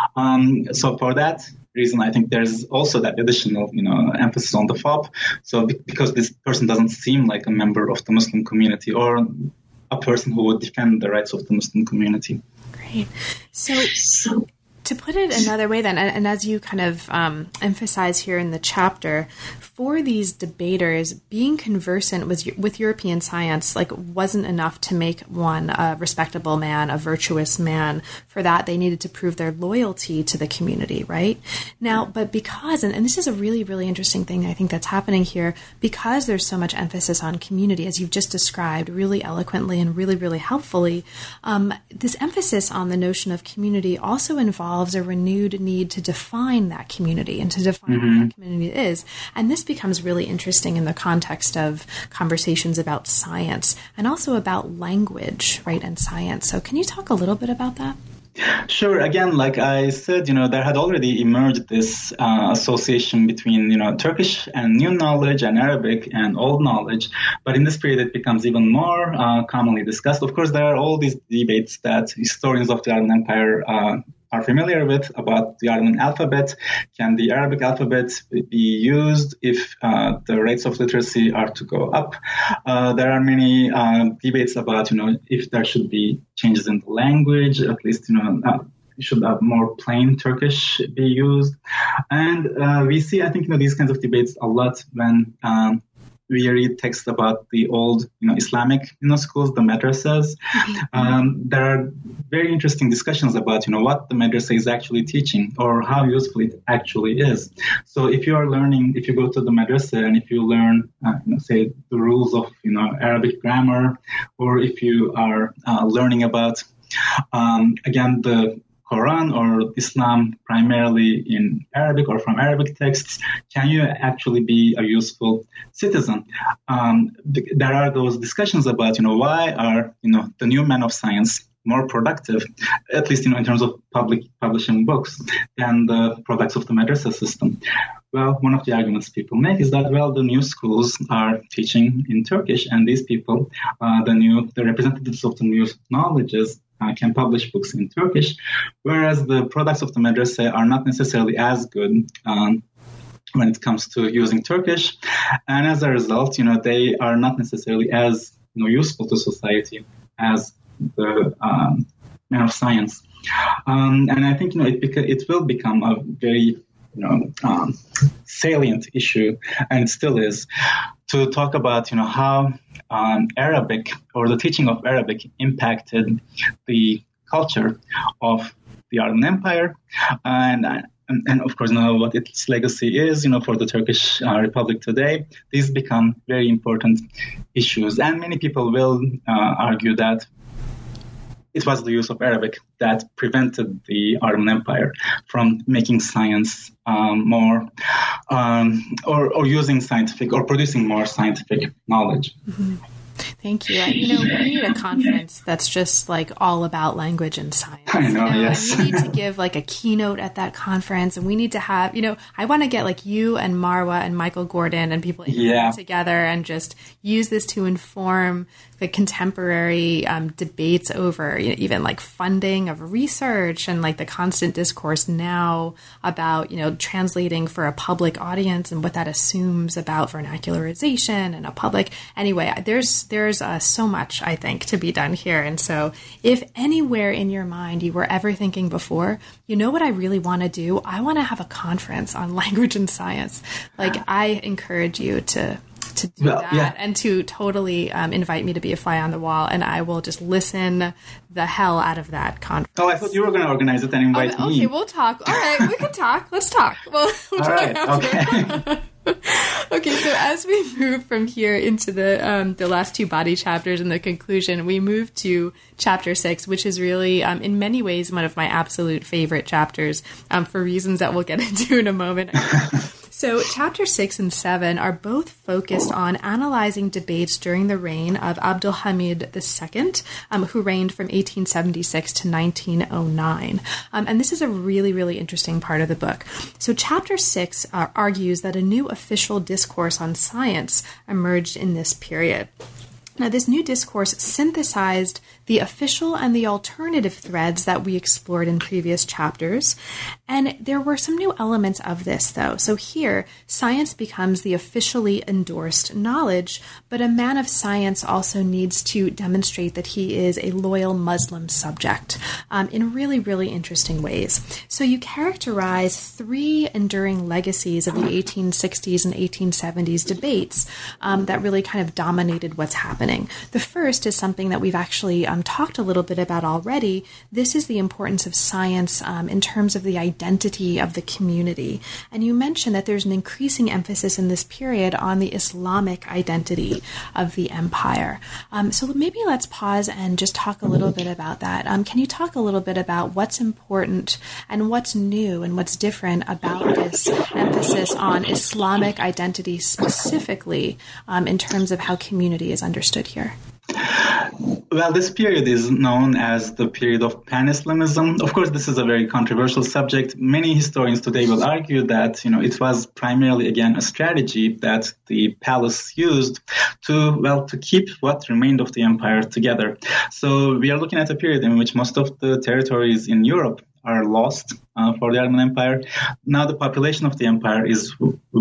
Um, so for that reason, I think there's also that additional, you know, emphasis on the fop. So be- because this person doesn't seem like a member of the Muslim community or a person who would defend the rights of the Muslim community. Great. So, so to put it another way then, and, and as you kind of um, emphasize here in the chapter, for these debaters, being conversant with, with European science like wasn't enough to make one a respectable man, a virtuous man. For that, they needed to prove their loyalty to the community, right? Now, but because, and, and this is a really, really interesting thing I think that's happening here, because there's so much emphasis on community, as you've just described really eloquently and really, really helpfully, um, this emphasis on the notion of community also involves a renewed need to define that community and to define mm-hmm. what that community is. And this becomes really interesting in the context of conversations about science and also about language, right, and science. So can you talk a little bit about that? Sure. Again, like I said, you know, there had already emerged this uh, association between, you know, Turkish and new knowledge and Arabic and old knowledge. But in this period, it becomes even more uh, commonly discussed. Of course, there are all these debates that historians of the Ottoman Empire uh, are familiar with about the Ottoman alphabet. Can the Arabic alphabet be used if uh, the rates of literacy are to go up? Uh, there are many uh, debates about, you know, if there should be changes in the language, at least, you know, uh, should have more plain Turkish be used. And uh, we see, I think, you know, these kinds of debates a lot when um, we read texts about the old, you know, Islamic, you know, schools, the madrasas. Um, there are very interesting discussions about, you know, what the madrasa is actually teaching or how useful it actually is. So if you are learning, if you go to the madrasa and if you learn, uh, you know, say the rules of, you know, Arabic grammar, or if you are uh, learning about, um, again, the Quran or Islam primarily in Arabic or from Arabic texts, can you actually be a useful citizen? Um, th- there are those discussions about, you know, why are, you know, the new men of science more productive, at least, you know, in terms of public publishing books than the products of the madrasa system. Well, one of the arguments people make is that, well, the new schools are teaching in Turkish, and these people, uh, the new, the representatives of the new knowledges, Uh, can publish books in Turkish, whereas the products of the madrasa are not necessarily as good um, when it comes to using Turkish, and as a result, you know, they are not necessarily as, you know, useful to society as the um, men of science. Um, and I think, you know, it beca- it will become a very, you know, um, salient issue, and it still is, to talk about, you know, how um, Arabic or the teaching of Arabic impacted the culture of the Ottoman Empire, and and, and of course, you know, what its legacy is, you know, for the Turkish uh, Republic today. These become very important issues, and many people will uh, argue that it was the use of Arabic that prevented the Ottoman Empire from making science um, more, um, or, or using scientific, or producing more scientific knowledge. Mm-hmm. Thank you. You know, we need a conference that's just like all about language and science. I know, you know? yes. And we need to give like a keynote at that conference, and we need to have, you know, I want to get like you and Marwa and Michael Gordon and people yeah. together and just use this to inform the contemporary um, debates over, you know, even like funding of research and like the constant discourse now about, you know, translating for a public audience and what that assumes about vernacularization and a public. Anyway, there's there's uh, so much, I think, to be done here. And so if anywhere in your mind you were ever thinking before, you know what I really want to do? I want to have a conference on language and science. Like, I encourage you to to do well, that yeah. and to totally um, invite me to be a fly on the wall, and I will just listen the hell out of that conference. Oh, I thought you were going to organize it and invite oh, me. Okay, we'll talk. All right, we can talk. Let's talk. Well, we'll All talk right, after. okay. Okay, so as we move from here into the um, the last two body chapters and the conclusion, we move to chapter six, which is really, um, in many ways, one of my absolute favorite chapters, um, for reasons that we'll get into in a moment. So chapter six and seven are both focused on analyzing debates during the reign of Abdulhamid the Second, um, who reigned from eighteen seventy-six to nineteen oh nine. Um, and this is a really, really interesting part of the book. So chapter six uh, argues that a new official discourse on science emerged in this period. Now, this new discourse synthesized the official and the alternative threads that we explored in previous chapters. And there were some new elements of this, though. So here, science becomes the officially endorsed knowledge, but a man of science also needs to demonstrate that he is a loyal Muslim subject um, in really, really interesting ways. So you characterize three enduring legacies of the eighteen sixties and eighteen seventies debates um, that really kind of dominated what's happening. The first is something that we've actually um, talked a little bit about already. This is the importance of science um, in terms of the identity of the community. And you mentioned that there's an increasing emphasis in this period on the Islamic identity of the empire. Um, so maybe let's pause and just talk a little bit about that. Um, can you talk a little bit about what's important and what's new and what's different about this emphasis on Islamic identity specifically um, in terms of how community is understood here? Well, this period is known as the period of pan-Islamism. Of course, this is a very controversial subject. Many historians today will argue that, you know, it was primarily, again, a strategy that the palace used to, well, to keep what remained of the empire together. So we are looking at a period in which most of the territories in Europe are lost uh, for the Ottoman Empire. Now the population of the empire is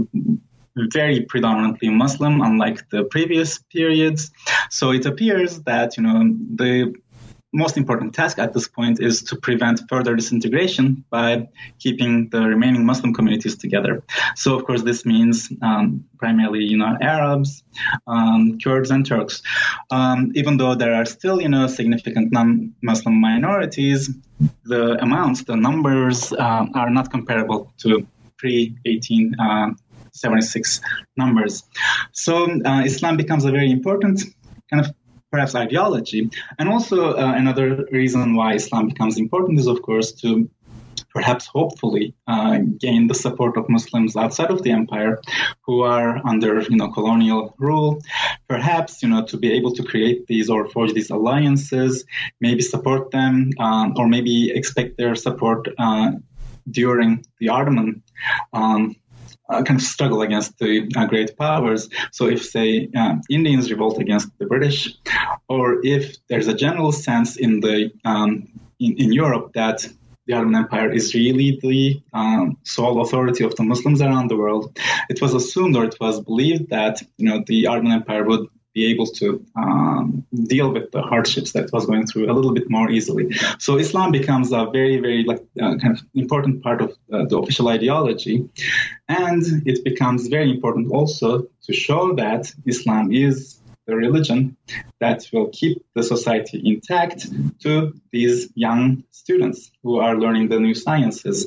very predominantly Muslim, unlike the previous periods. So it appears that, you know, the most important task at this point is to prevent further disintegration by keeping the remaining Muslim communities together. So, of course, this means um, primarily, you know, Arabs, um, Kurds, and Turks. Um, even though there are still, you know, significant non-Muslim minorities, the amounts, the numbers um, are not comparable to pre eighteen seventy-six numbers. So, uh, Islam becomes a very important kind of perhaps ideology. And also uh, another reason why Islam becomes important is, of course, to perhaps hopefully uh, gain the support of Muslims outside of the empire who are under, you know, colonial rule. Perhaps, you know, to be able to create these or forge these alliances, maybe support them, um, or maybe expect their support uh, during the Ottoman um Uh, kind of struggle against the uh, great powers. So if, say, uh, Indians revolt against the British, or if there's a general sense in the um, in, in Europe that the Ottoman Empire is really the um, sole authority of the Muslims around the world, it was assumed or it was believed that, you know, the Ottoman Empire would be able to um, deal with the hardships that it was going through a little bit more easily. So Islam becomes a very, very like uh, kind of important part of uh, the official ideology, and it becomes very important also to show that Islam is the religion that will keep the society intact to these young students who are learning the new sciences.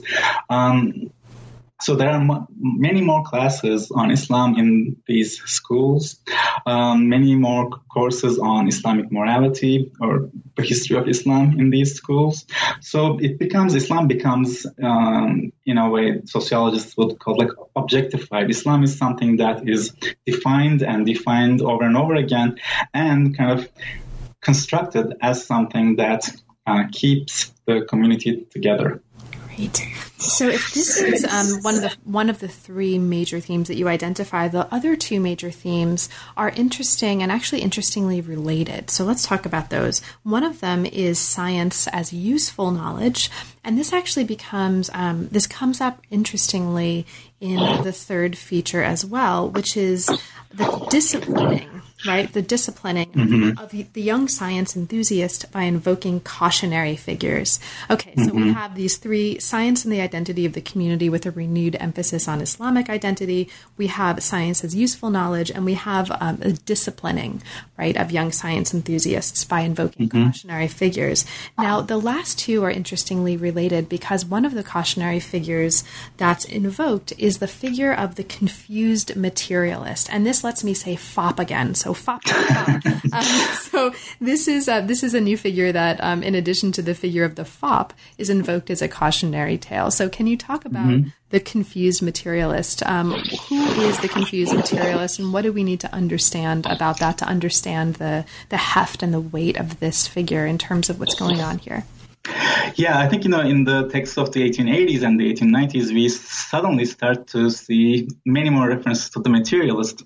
Um, So there are m- many more classes on Islam in these schools, um, many more courses on Islamic morality or the history of Islam in these schools. So it becomes, Islam becomes, um, in a way, sociologists would call like objectified. Islam is something that is defined and defined over and over again and kind of constructed as something that uh, keeps the community together. Great. So if this is um, one of the one of the three major themes that you identify, the other two major themes are interesting and actually interestingly related. So let's talk about those. One of them is science as useful knowledge, and this actually becomes um, this comes up interestingly in the third feature as well, which is the disciplining. Right, the disciplining mm-hmm. of the young science enthusiast by invoking cautionary figures. Okay, so mm-hmm. we have these three: science and the identity of the community with a renewed emphasis on Islamic identity. We have science as useful knowledge, and we have um, a disciplining, right, of young science enthusiasts by invoking mm-hmm. cautionary figures. Now, the last two are interestingly related because one of the cautionary figures that's invoked is the figure of the confused materialist, and this lets me say fop again. So So fop, fop. um, so this is uh, this is a new figure that, um, in addition to the figure of the fop, is invoked as a cautionary tale. So can you talk about mm-hmm. the confused materialist? Um, who is the confused materialist, and what do we need to understand about that to understand the the heft and the weight of this figure in terms of what's going on here? Yeah, I think, you know, in the texts of the eighteen eighties and the eighteen nineties, we suddenly start to see many more references to the materialist.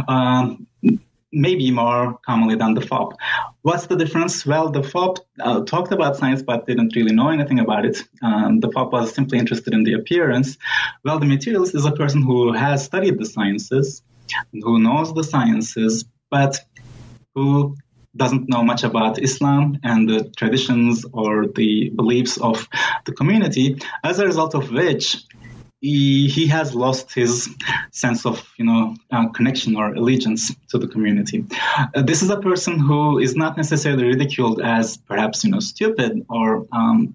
Um, maybe more commonly than the fop. What's the difference? Well, the fop uh, talked about science but didn't really know anything about it. Um, the fop was simply interested in the appearance. Well, the materialist is a person who has studied the sciences, who knows the sciences, but who doesn't know much about Islam and the traditions or the beliefs of the community, as a result of which He, he has lost his sense of, you know, uh, connection or allegiance to the community. Uh, this is a person who is not necessarily ridiculed as perhaps, you know, stupid or um,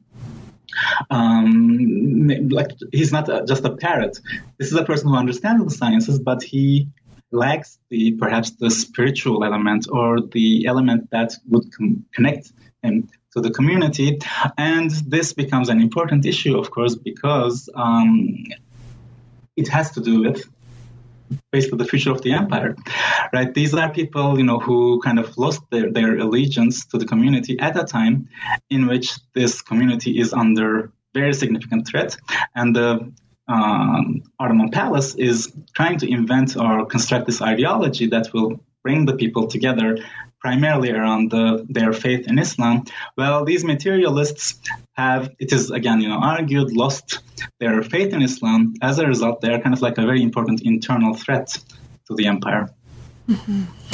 um, like he's not a, just a parrot. This is a person who understands the sciences, but he lacks the perhaps the spiritual element or the element that would com- connect him to the community. And this becomes an important issue, of course, because um, it has to do with basically the future of the empire, right? These are people, you know, who kind of lost their, their allegiance to the community at a time in which this community is under very significant threat. And the um, Ottoman palace is trying to invent or construct this ideology that will bring the people together primarily around the, their faith in Islam. Well, these materialists have, it is again, you know, argued, lost their faith in Islam. As a result, they are kind of like a very important internal threat to the empire. Mm-hmm.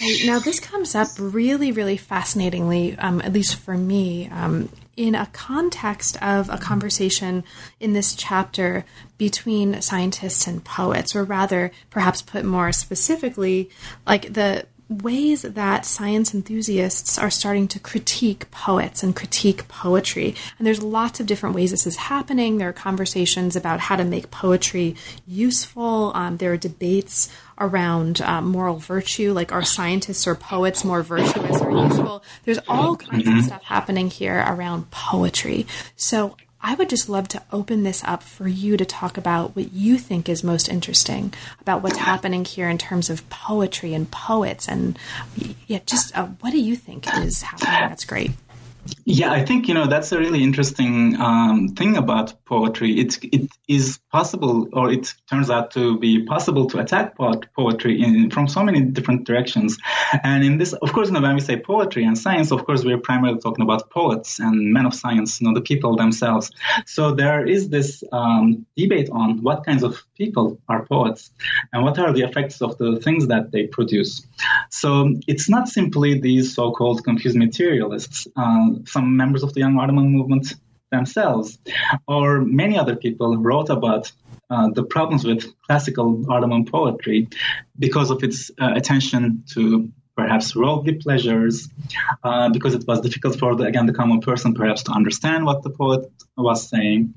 Right. Now, this comes up really, really fascinatingly, um, at least for me, um, in a context of a conversation in this chapter between scientists and poets, or rather, perhaps put more specifically, like the ways that science enthusiasts are starting to critique poets and critique poetry. And there's lots of different ways this is happening. There are conversations about how to make poetry useful. Um, there are debates around um, moral virtue, like are scientists or poets more virtuous or useful? There's all kinds of stuff happening here around poetry. So I would just love to open this up for you to talk about what you think is most interesting about what's happening here in terms of poetry and poets. And yeah, just uh, what do you think is happening? That's great. Yeah, I think, you know, that's a really interesting um, thing about poetry. It, it is possible, or it turns out to be possible to attack po- poetry in, from so many different directions. And in this, of course, you know, when we say poetry and science, of course, we're primarily talking about poets and men of science, you know, the people themselves. So there is this um, debate on what kinds of people are poets and what are the effects of the things that they produce. So it's not simply these so-called confused materialists, uh, some members of the Young Ottoman movement themselves, or many other people wrote about uh, the problems with classical Ottoman poetry because of its uh, attention to perhaps worldly pleasures, uh, because it was difficult for, the, again, the common person perhaps to understand what the poet was saying.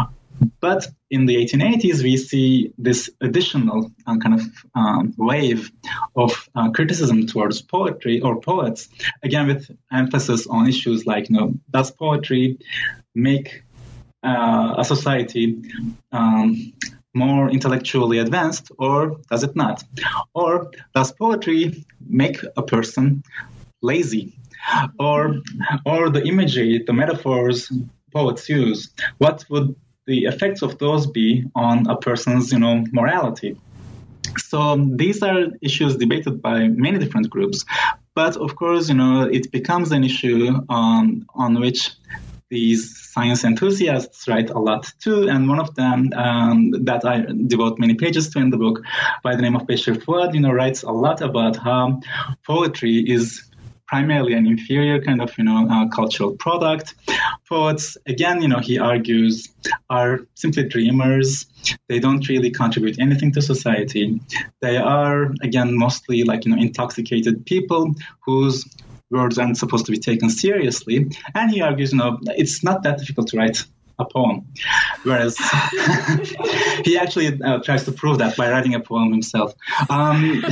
But in the eighteen eighties, we see this additional uh, kind of um, wave of uh, criticism towards poetry or poets, again, with emphasis on issues like, you know, does poetry make uh, a society um, more intellectually advanced, or does it not? Or does poetry make a person lazy? Or, or the imagery, the metaphors poets use, what would the effects of those be on a person's, you know, morality? So these are issues debated by many different groups. But of course, you know, it becomes an issue um, on which these science enthusiasts write a lot too. And one of them um, that I devote many pages to in the book, by the name of Beşir Fuad, you know, writes a lot about how poetry is primarily an inferior kind of, you know, uh, cultural product. Poets, again, you know, he argues, are simply dreamers. They don't really contribute anything to society. They are, again, mostly like, you know, intoxicated people whose words aren't supposed to be taken seriously. And he argues, you know, it's not that difficult to write a poem. Whereas he actually uh, tries to prove that by writing a poem himself. Um,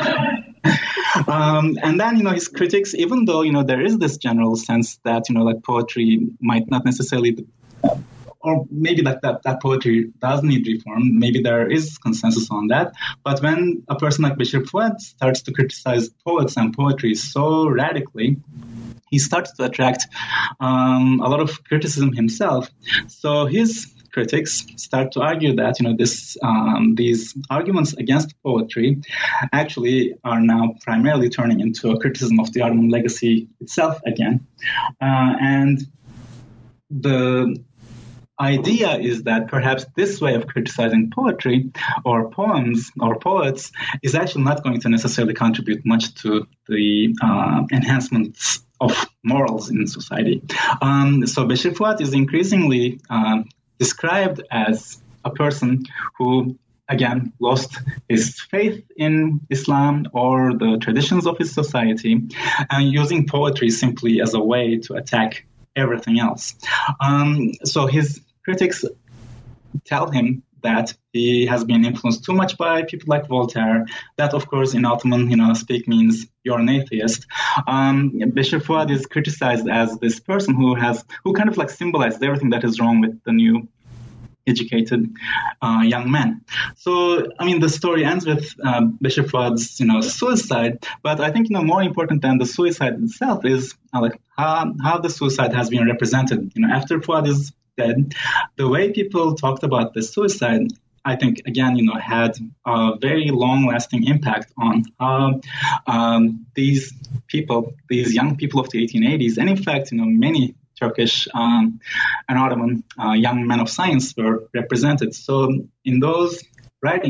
Um, and then, you know, his critics, even though, you know, there is this general sense that, you know, like poetry might not necessarily, or maybe like that, that poetry does need reform. Maybe there is consensus on that. But when a person like Beşir Fuad starts to criticize poets and poetry so radically, he starts to attract um, a lot of criticism himself. So his critics start to argue that, you know, this um, these arguments against poetry actually are now primarily turning into a criticism of the Ottoman legacy itself again. Uh, and the idea is that perhaps this way of criticizing poetry or poems or poets is actually not going to necessarily contribute much to the uh, enhancements of morals in society. Um, so Beşir Fuad is increasingly uh, described as a person who, again, lost his faith in Islam or the traditions of his society, and using poetry simply as a way to attack everything else. Um, so his critics tell him that he has been influenced too much by people like Voltaire. That, of course, in Ottoman, you know, speak means you're an atheist. Um, Beşir Fuad is criticized as this person who has, who kind of like symbolized everything that is wrong with the new educated uh, young men. So, I mean, the story ends with uh, Beşir Fuad's, you know, suicide. But I think, you know, more important than the suicide itself is uh, like how, how the suicide has been represented. You know, after Fuad is dead, the way people talked about the suicide, I think, again, you know, had a very long-lasting impact on how um, these people, these young people of the eighteen eighties, and in fact, you know, many Turkish um, and Ottoman uh, young men of science were represented. So in those writings,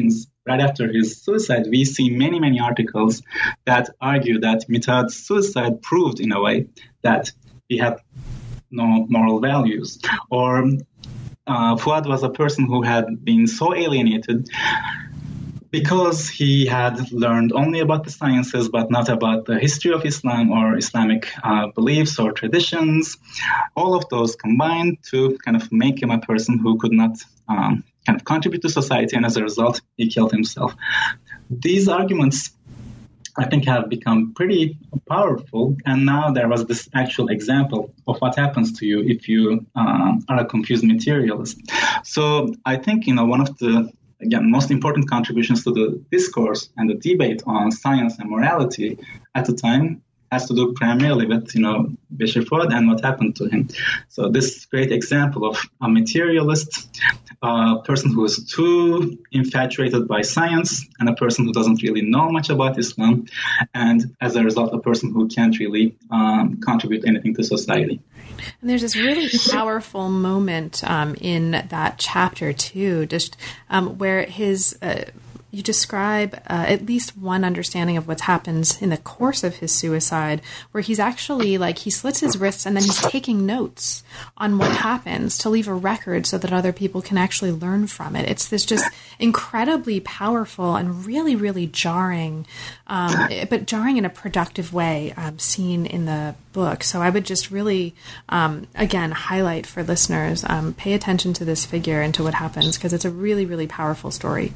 right after his suicide, we see many, many articles that argue that Mithat's suicide proved in a way that he had no moral values. Or uh, Fuad was a person who had been so alienated because he had learned only about the sciences, but not about the history of Islam or Islamic uh, beliefs or traditions. All of those combined to kind of make him a person who could not um, kind of contribute to society, and as a result, he killed himself. These arguments, I think, have become pretty powerful, and now there was this actual example of what happens to you if you um, are a confused materialist. So I think, you know, one of the Again, most important contributions to the discourse and the debate on science and morality at the time has to do primarily with, you know, Beşir Fuad and what happened to him. So this great example of a materialist, a person who is too infatuated by science, and a person who doesn't really know much about Islam, and as a result, a person who can't really um, contribute anything to society. And there's this really powerful moment um, in that chapter, too, just um, where his... Uh, You describe uh, at least one understanding of what happens in the course of his suicide, where he's actually like he slits his wrists and then he's taking notes on what happens to leave a record so that other people can actually learn from it. It's this just incredibly powerful and really, really jarring, um, but jarring in a productive way, um, scene in the book. So I would just really, um, again, highlight for listeners, um, pay attention to this figure and to what happens, because it's a really, really powerful story.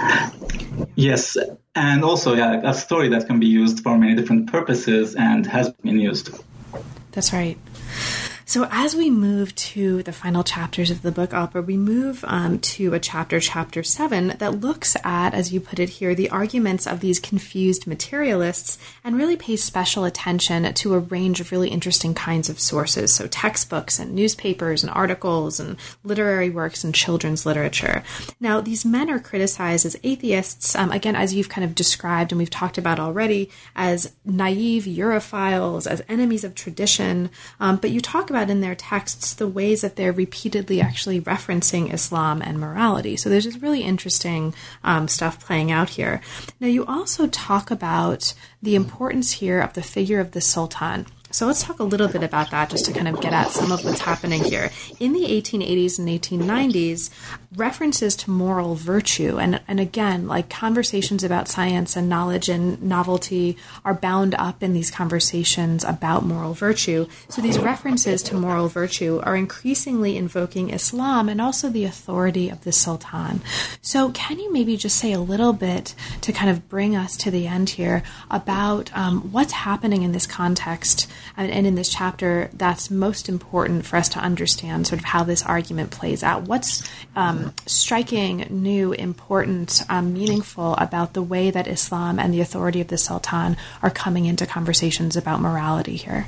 Yes, and also yeah, a story that can be used for many different purposes and has been used. That's right. So as we move to the final chapters of the book, Alper, we move um, to a chapter, chapter seven, that looks at, as you put it here, the arguments of these confused materialists and really pays special attention to a range of really interesting kinds of sources. So textbooks and newspapers and articles and literary works and children's literature. Now, these men are criticized as atheists, um, again, as you've kind of described and we've talked about already, as naive Europhiles, as enemies of tradition. Um, but you talk about in their texts the ways that they're repeatedly actually referencing Islam and morality. So there's this really interesting um, stuff playing out here. Now, you also talk about the importance here of the figure of the Sultan. So let's talk a little bit about that just to kind of get at some of what's happening here. In the eighteen eighties and eighteen nineties, references to moral virtue, and, and again, like conversations about science and knowledge and novelty are bound up in these conversations about moral virtue. So these references to moral virtue are increasingly invoking Islam and also the authority of the Sultan. So can you maybe just say a little bit to kind of bring us to the end here about um, what's happening in this context and, and in this chapter that's most important for us to understand sort of how this argument plays out? What's um, striking, new, important, um, meaningful about the way that Islam and the authority of the Sultan are coming into conversations about morality here?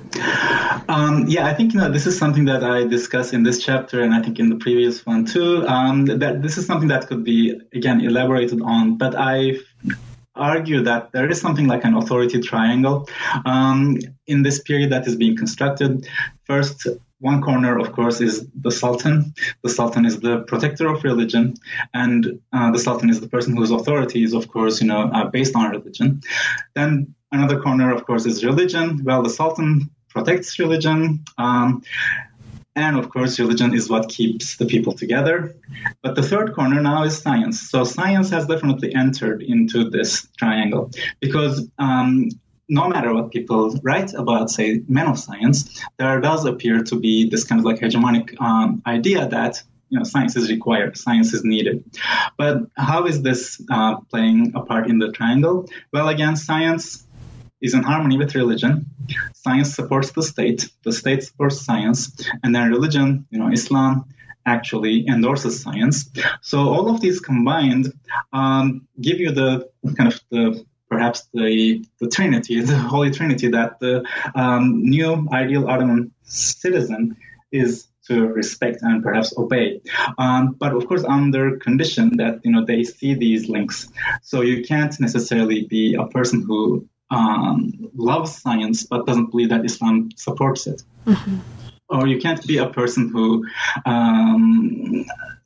Um, yeah, I think you know this is something that I discuss in this chapter, and I think in the previous one too. Um, that this is something that could be again elaborated on, but I argue that there is something like an authority triangle um, in this period that is being constructed. First, one corner, of course, is the Sultan. The Sultan is the protector of religion, and uh, the Sultan is the person whose authority is, of course, you know, uh, based on religion. Then another corner, of course, is religion. Well, the Sultan protects religion, um, and of course, religion is what keeps the people together. But the third corner now is science. So science has definitely entered into this triangle because um, no matter what people write about, say, men of science, there does appear to be this kind of like hegemonic um, idea that you know science is required, science is needed. But how is this uh, playing a part in the triangle? Well, again, science is in harmony with religion. Science supports the state, the state supports science, and then religion, you know, Islam actually endorses science. So all of these combined um, give you the kind of the perhaps the the Trinity, the Holy Trinity that the um, new ideal Ottoman citizen is to respect and perhaps obey. Um, but of course, under condition that, you know, they see these links. So you can't necessarily be a person who um, loves science but doesn't believe that Islam supports it. Mm-hmm. Or you can't be a person who um,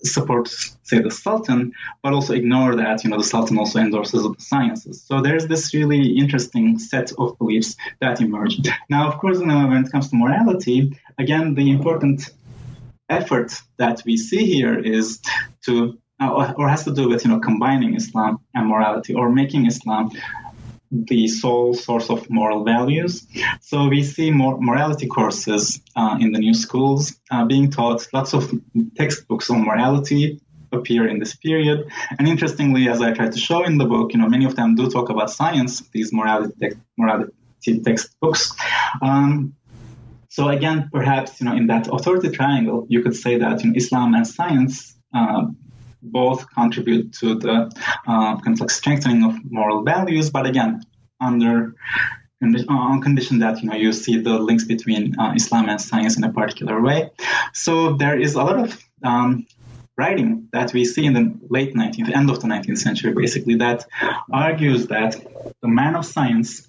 support, say, the Sultan, but also ignore that, you know, the Sultan also endorses the sciences. So there's this really interesting set of beliefs that emerge. Now, of course, you know, when it comes to morality, again, the important effort that we see here is to, uh, or has to do with, you know, combining Islam and morality, or making Islam the sole source of moral values. So we see more morality courses uh, in the new schools uh, being taught. Lots of textbooks on morality appear in this period. And interestingly, as I tried to show in the book, you know, many of them do talk about science, these morality, te- morality textbooks. Um, so again, perhaps, you know, in that authority triangle, you could say that, you know, Islam and science uh, both contribute to the uh, kind of like strengthening of moral values, but again, under on condition that, you know, you see the links between uh, Islam and science in a particular way. So there is a lot of um, writing that we see in the late nineteenth, end of the nineteenth century, basically, that argues that the man of science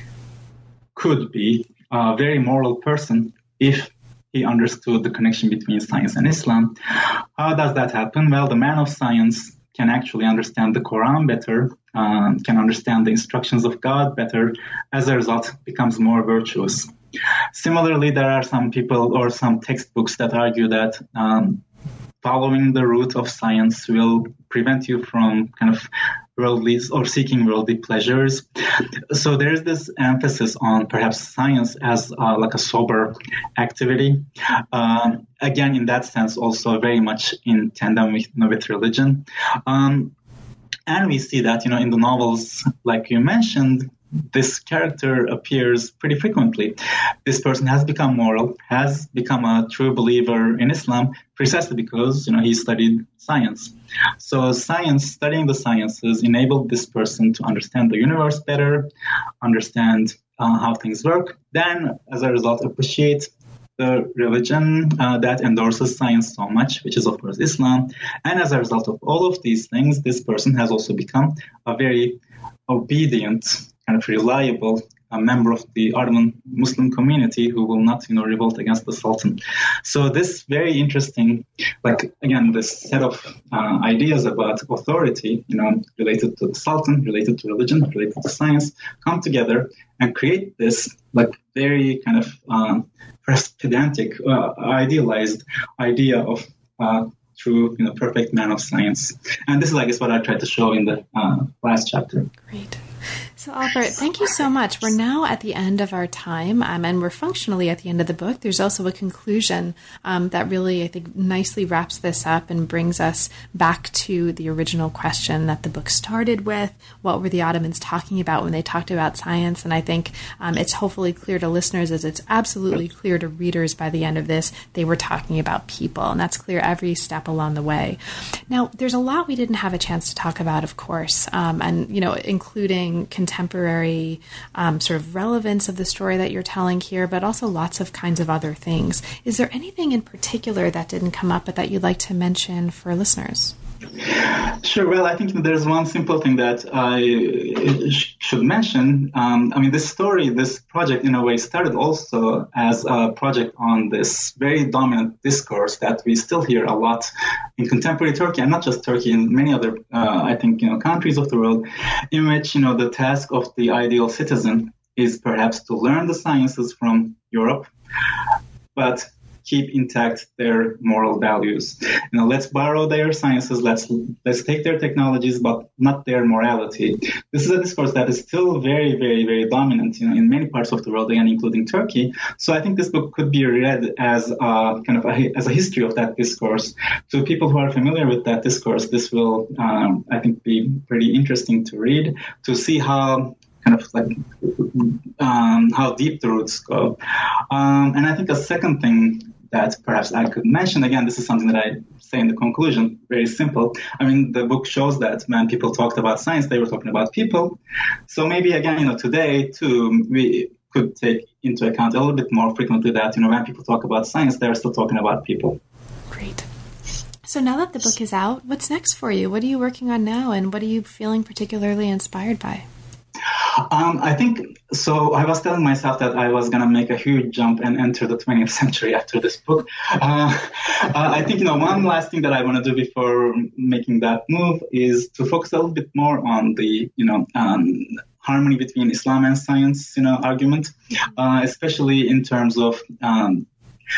could be a very moral person if he understood the connection between science and Islam. How does that happen? Well, the man of science can actually understand the Quran better, um, can understand the instructions of God better, as a result becomes more virtuous. Similarly, there are some people or some textbooks that argue that um, following the route of science will prevent you from kind of worldly or seeking worldly pleasures. So there's this emphasis on perhaps science as uh, like a sober activity. Um, again, in that sense, also very much in tandem with, you know, with religion. Um, and we see that, you know, in the novels, like you mentioned, this character appears pretty frequently. This person has become moral, has become a true believer in Islam, precisely because, you know, he studied science. So science, studying the sciences, enabled this person to understand the universe better, understand uh, how things work, then, as a result, appreciate the religion uh, that endorses science so much, which is, of course, Islam. And as a result of all of these things, this person has also become a very obedient, kind of reliable a member of the Ottoman Muslim community who will not, you know, revolt against the Sultan. So this very interesting, like, again, this set of uh, ideas about authority, you know, related to the Sultan, related to religion, related to science, come together and create this, like, very kind of um, perhaps pedantic, uh, idealized idea of uh, true, you know, perfect man of science. And this is, I guess, what I tried to show in the uh, last chapter. Great. So, Albert, thank you so much. We're now at the end of our time, um, and we're functionally at the end of the book. There's also a conclusion um, that really, I think, nicely wraps this up and brings us back to the original question that the book started with. What were the Ottomans talking about when they talked about science? And I think um, it's hopefully clear to listeners, as it's absolutely clear to readers by the end of this, they were talking about people, and that's clear every step along the way. Now, there's a lot we didn't have a chance to talk about, of course, um, and, you know, including contemporary um, sort of relevance of the story that you're telling here, but also lots of kinds of other things. Is there anything in particular that didn't come up but that you'd like to mention for listeners? Sure. Well, I think there's one simple thing that I should mention. Um, I mean, this story, this project, in a way, started also as a project on this very dominant discourse that we still hear a lot in contemporary Turkey, and not just Turkey, in many other, uh, I think, you know, countries of the world, in which, you know, the task of the ideal citizen is perhaps to learn the sciences from Europe, but keep intact their moral values. You know, let's borrow their sciences, let's let's take their technologies, but not their morality. This is a discourse that is still very, very, very dominant, you know, in many parts of the world, again, including Turkey. So I think this book could be read as a kind of a, as a history of that discourse. To people who are familiar with that discourse, this will, um, I think, be pretty interesting to read, to see how kind of like um, how deep the roots go. Um, and I think a second thing that perhaps I could mention, again, this is something that I say in the conclusion, very simple. I mean, the book shows that when people talked about science, they were talking about people. So maybe, again, you know, today, too, we could take into account a little bit more frequently that, you know, when people talk about science, they're still talking about people. Great. So now that the book is out, what's next for you? What are you working on now, and what are you feeling particularly inspired by? Um, I think so. I was telling myself that I was going to make a huge jump and enter the twentieth century after this book. Uh, uh, I think, you know, one last thing that I want to do before making that move is to focus a little bit more on the, you know, um, harmony between Islam and science, you know, argument, uh, especially in terms of um,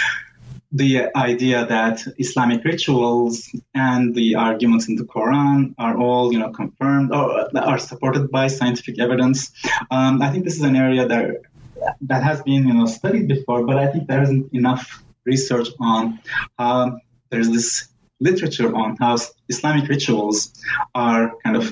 the idea that Islamic rituals and the arguments in the Quran are all, you know, confirmed or are supported by scientific evidence. Um, I think this is an area that that has been, you know, studied before, but I think there isn't enough research on how there's this literature on how Islamic rituals are kind of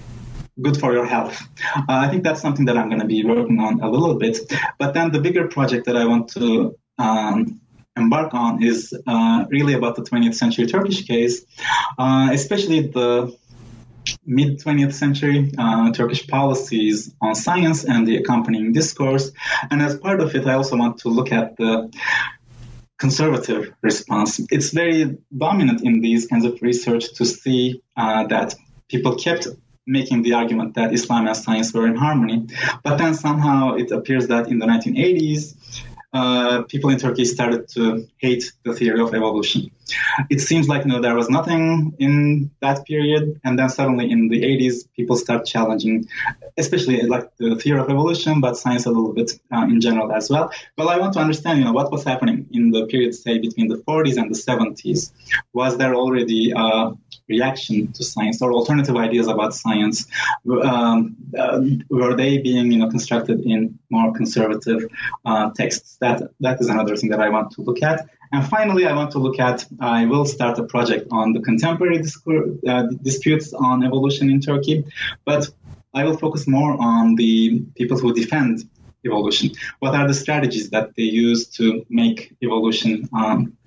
good for your health. Uh, I think that's something that I'm going to be working on a little bit. But then the bigger project that I want to um, embark on is uh, really about the twentieth century Turkish case, uh, especially the mid-twentieth century uh, Turkish policies on science and the accompanying discourse. And as part of it, I also want to look at the conservative response. It's very dominant in these kinds of research to see uh, that people kept making the argument that Islam and science were in harmony. But then somehow it appears that in the nineteen eighties, Uh, people in Turkey started to hate the theory of evolution. It seems like, you know, there was nothing in that period, and then suddenly in the eighties, people start challenging, especially like the theory of evolution, but science a little bit uh, in general as well. But I want to understand, you know, what was happening in the period, say, between the forties and the seventies. Was there already a reaction to science or alternative ideas about science? Um, uh, were they being, you know, constructed in more conservative uh, texts? That that is another thing that I want to look at. And finally, I want to look at, I will start a project on the contemporary discourse, uh, disputes on evolution in Turkey, but I will focus more on the people who defend evolution. What are the strategies that they use to make evolution um,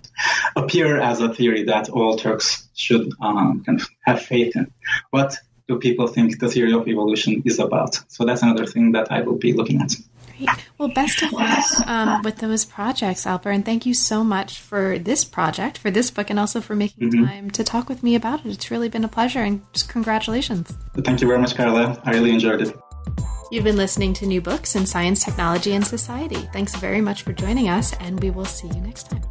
appear as a theory that all Turks should um, kind of have faith in? What do people think the theory of evolution is about? So that's another thing that I will be looking at. Great. Well, best of luck um, with those projects, Alper, and thank you so much for this project, for this book, and also for making mm-hmm. time to talk with me about it. It's really been a pleasure, and just congratulations. Thank you very much, Carla. I really enjoyed it. You've been listening to New Books in Science, Technology, and Society. Thanks very much for joining us, and we will see you next time.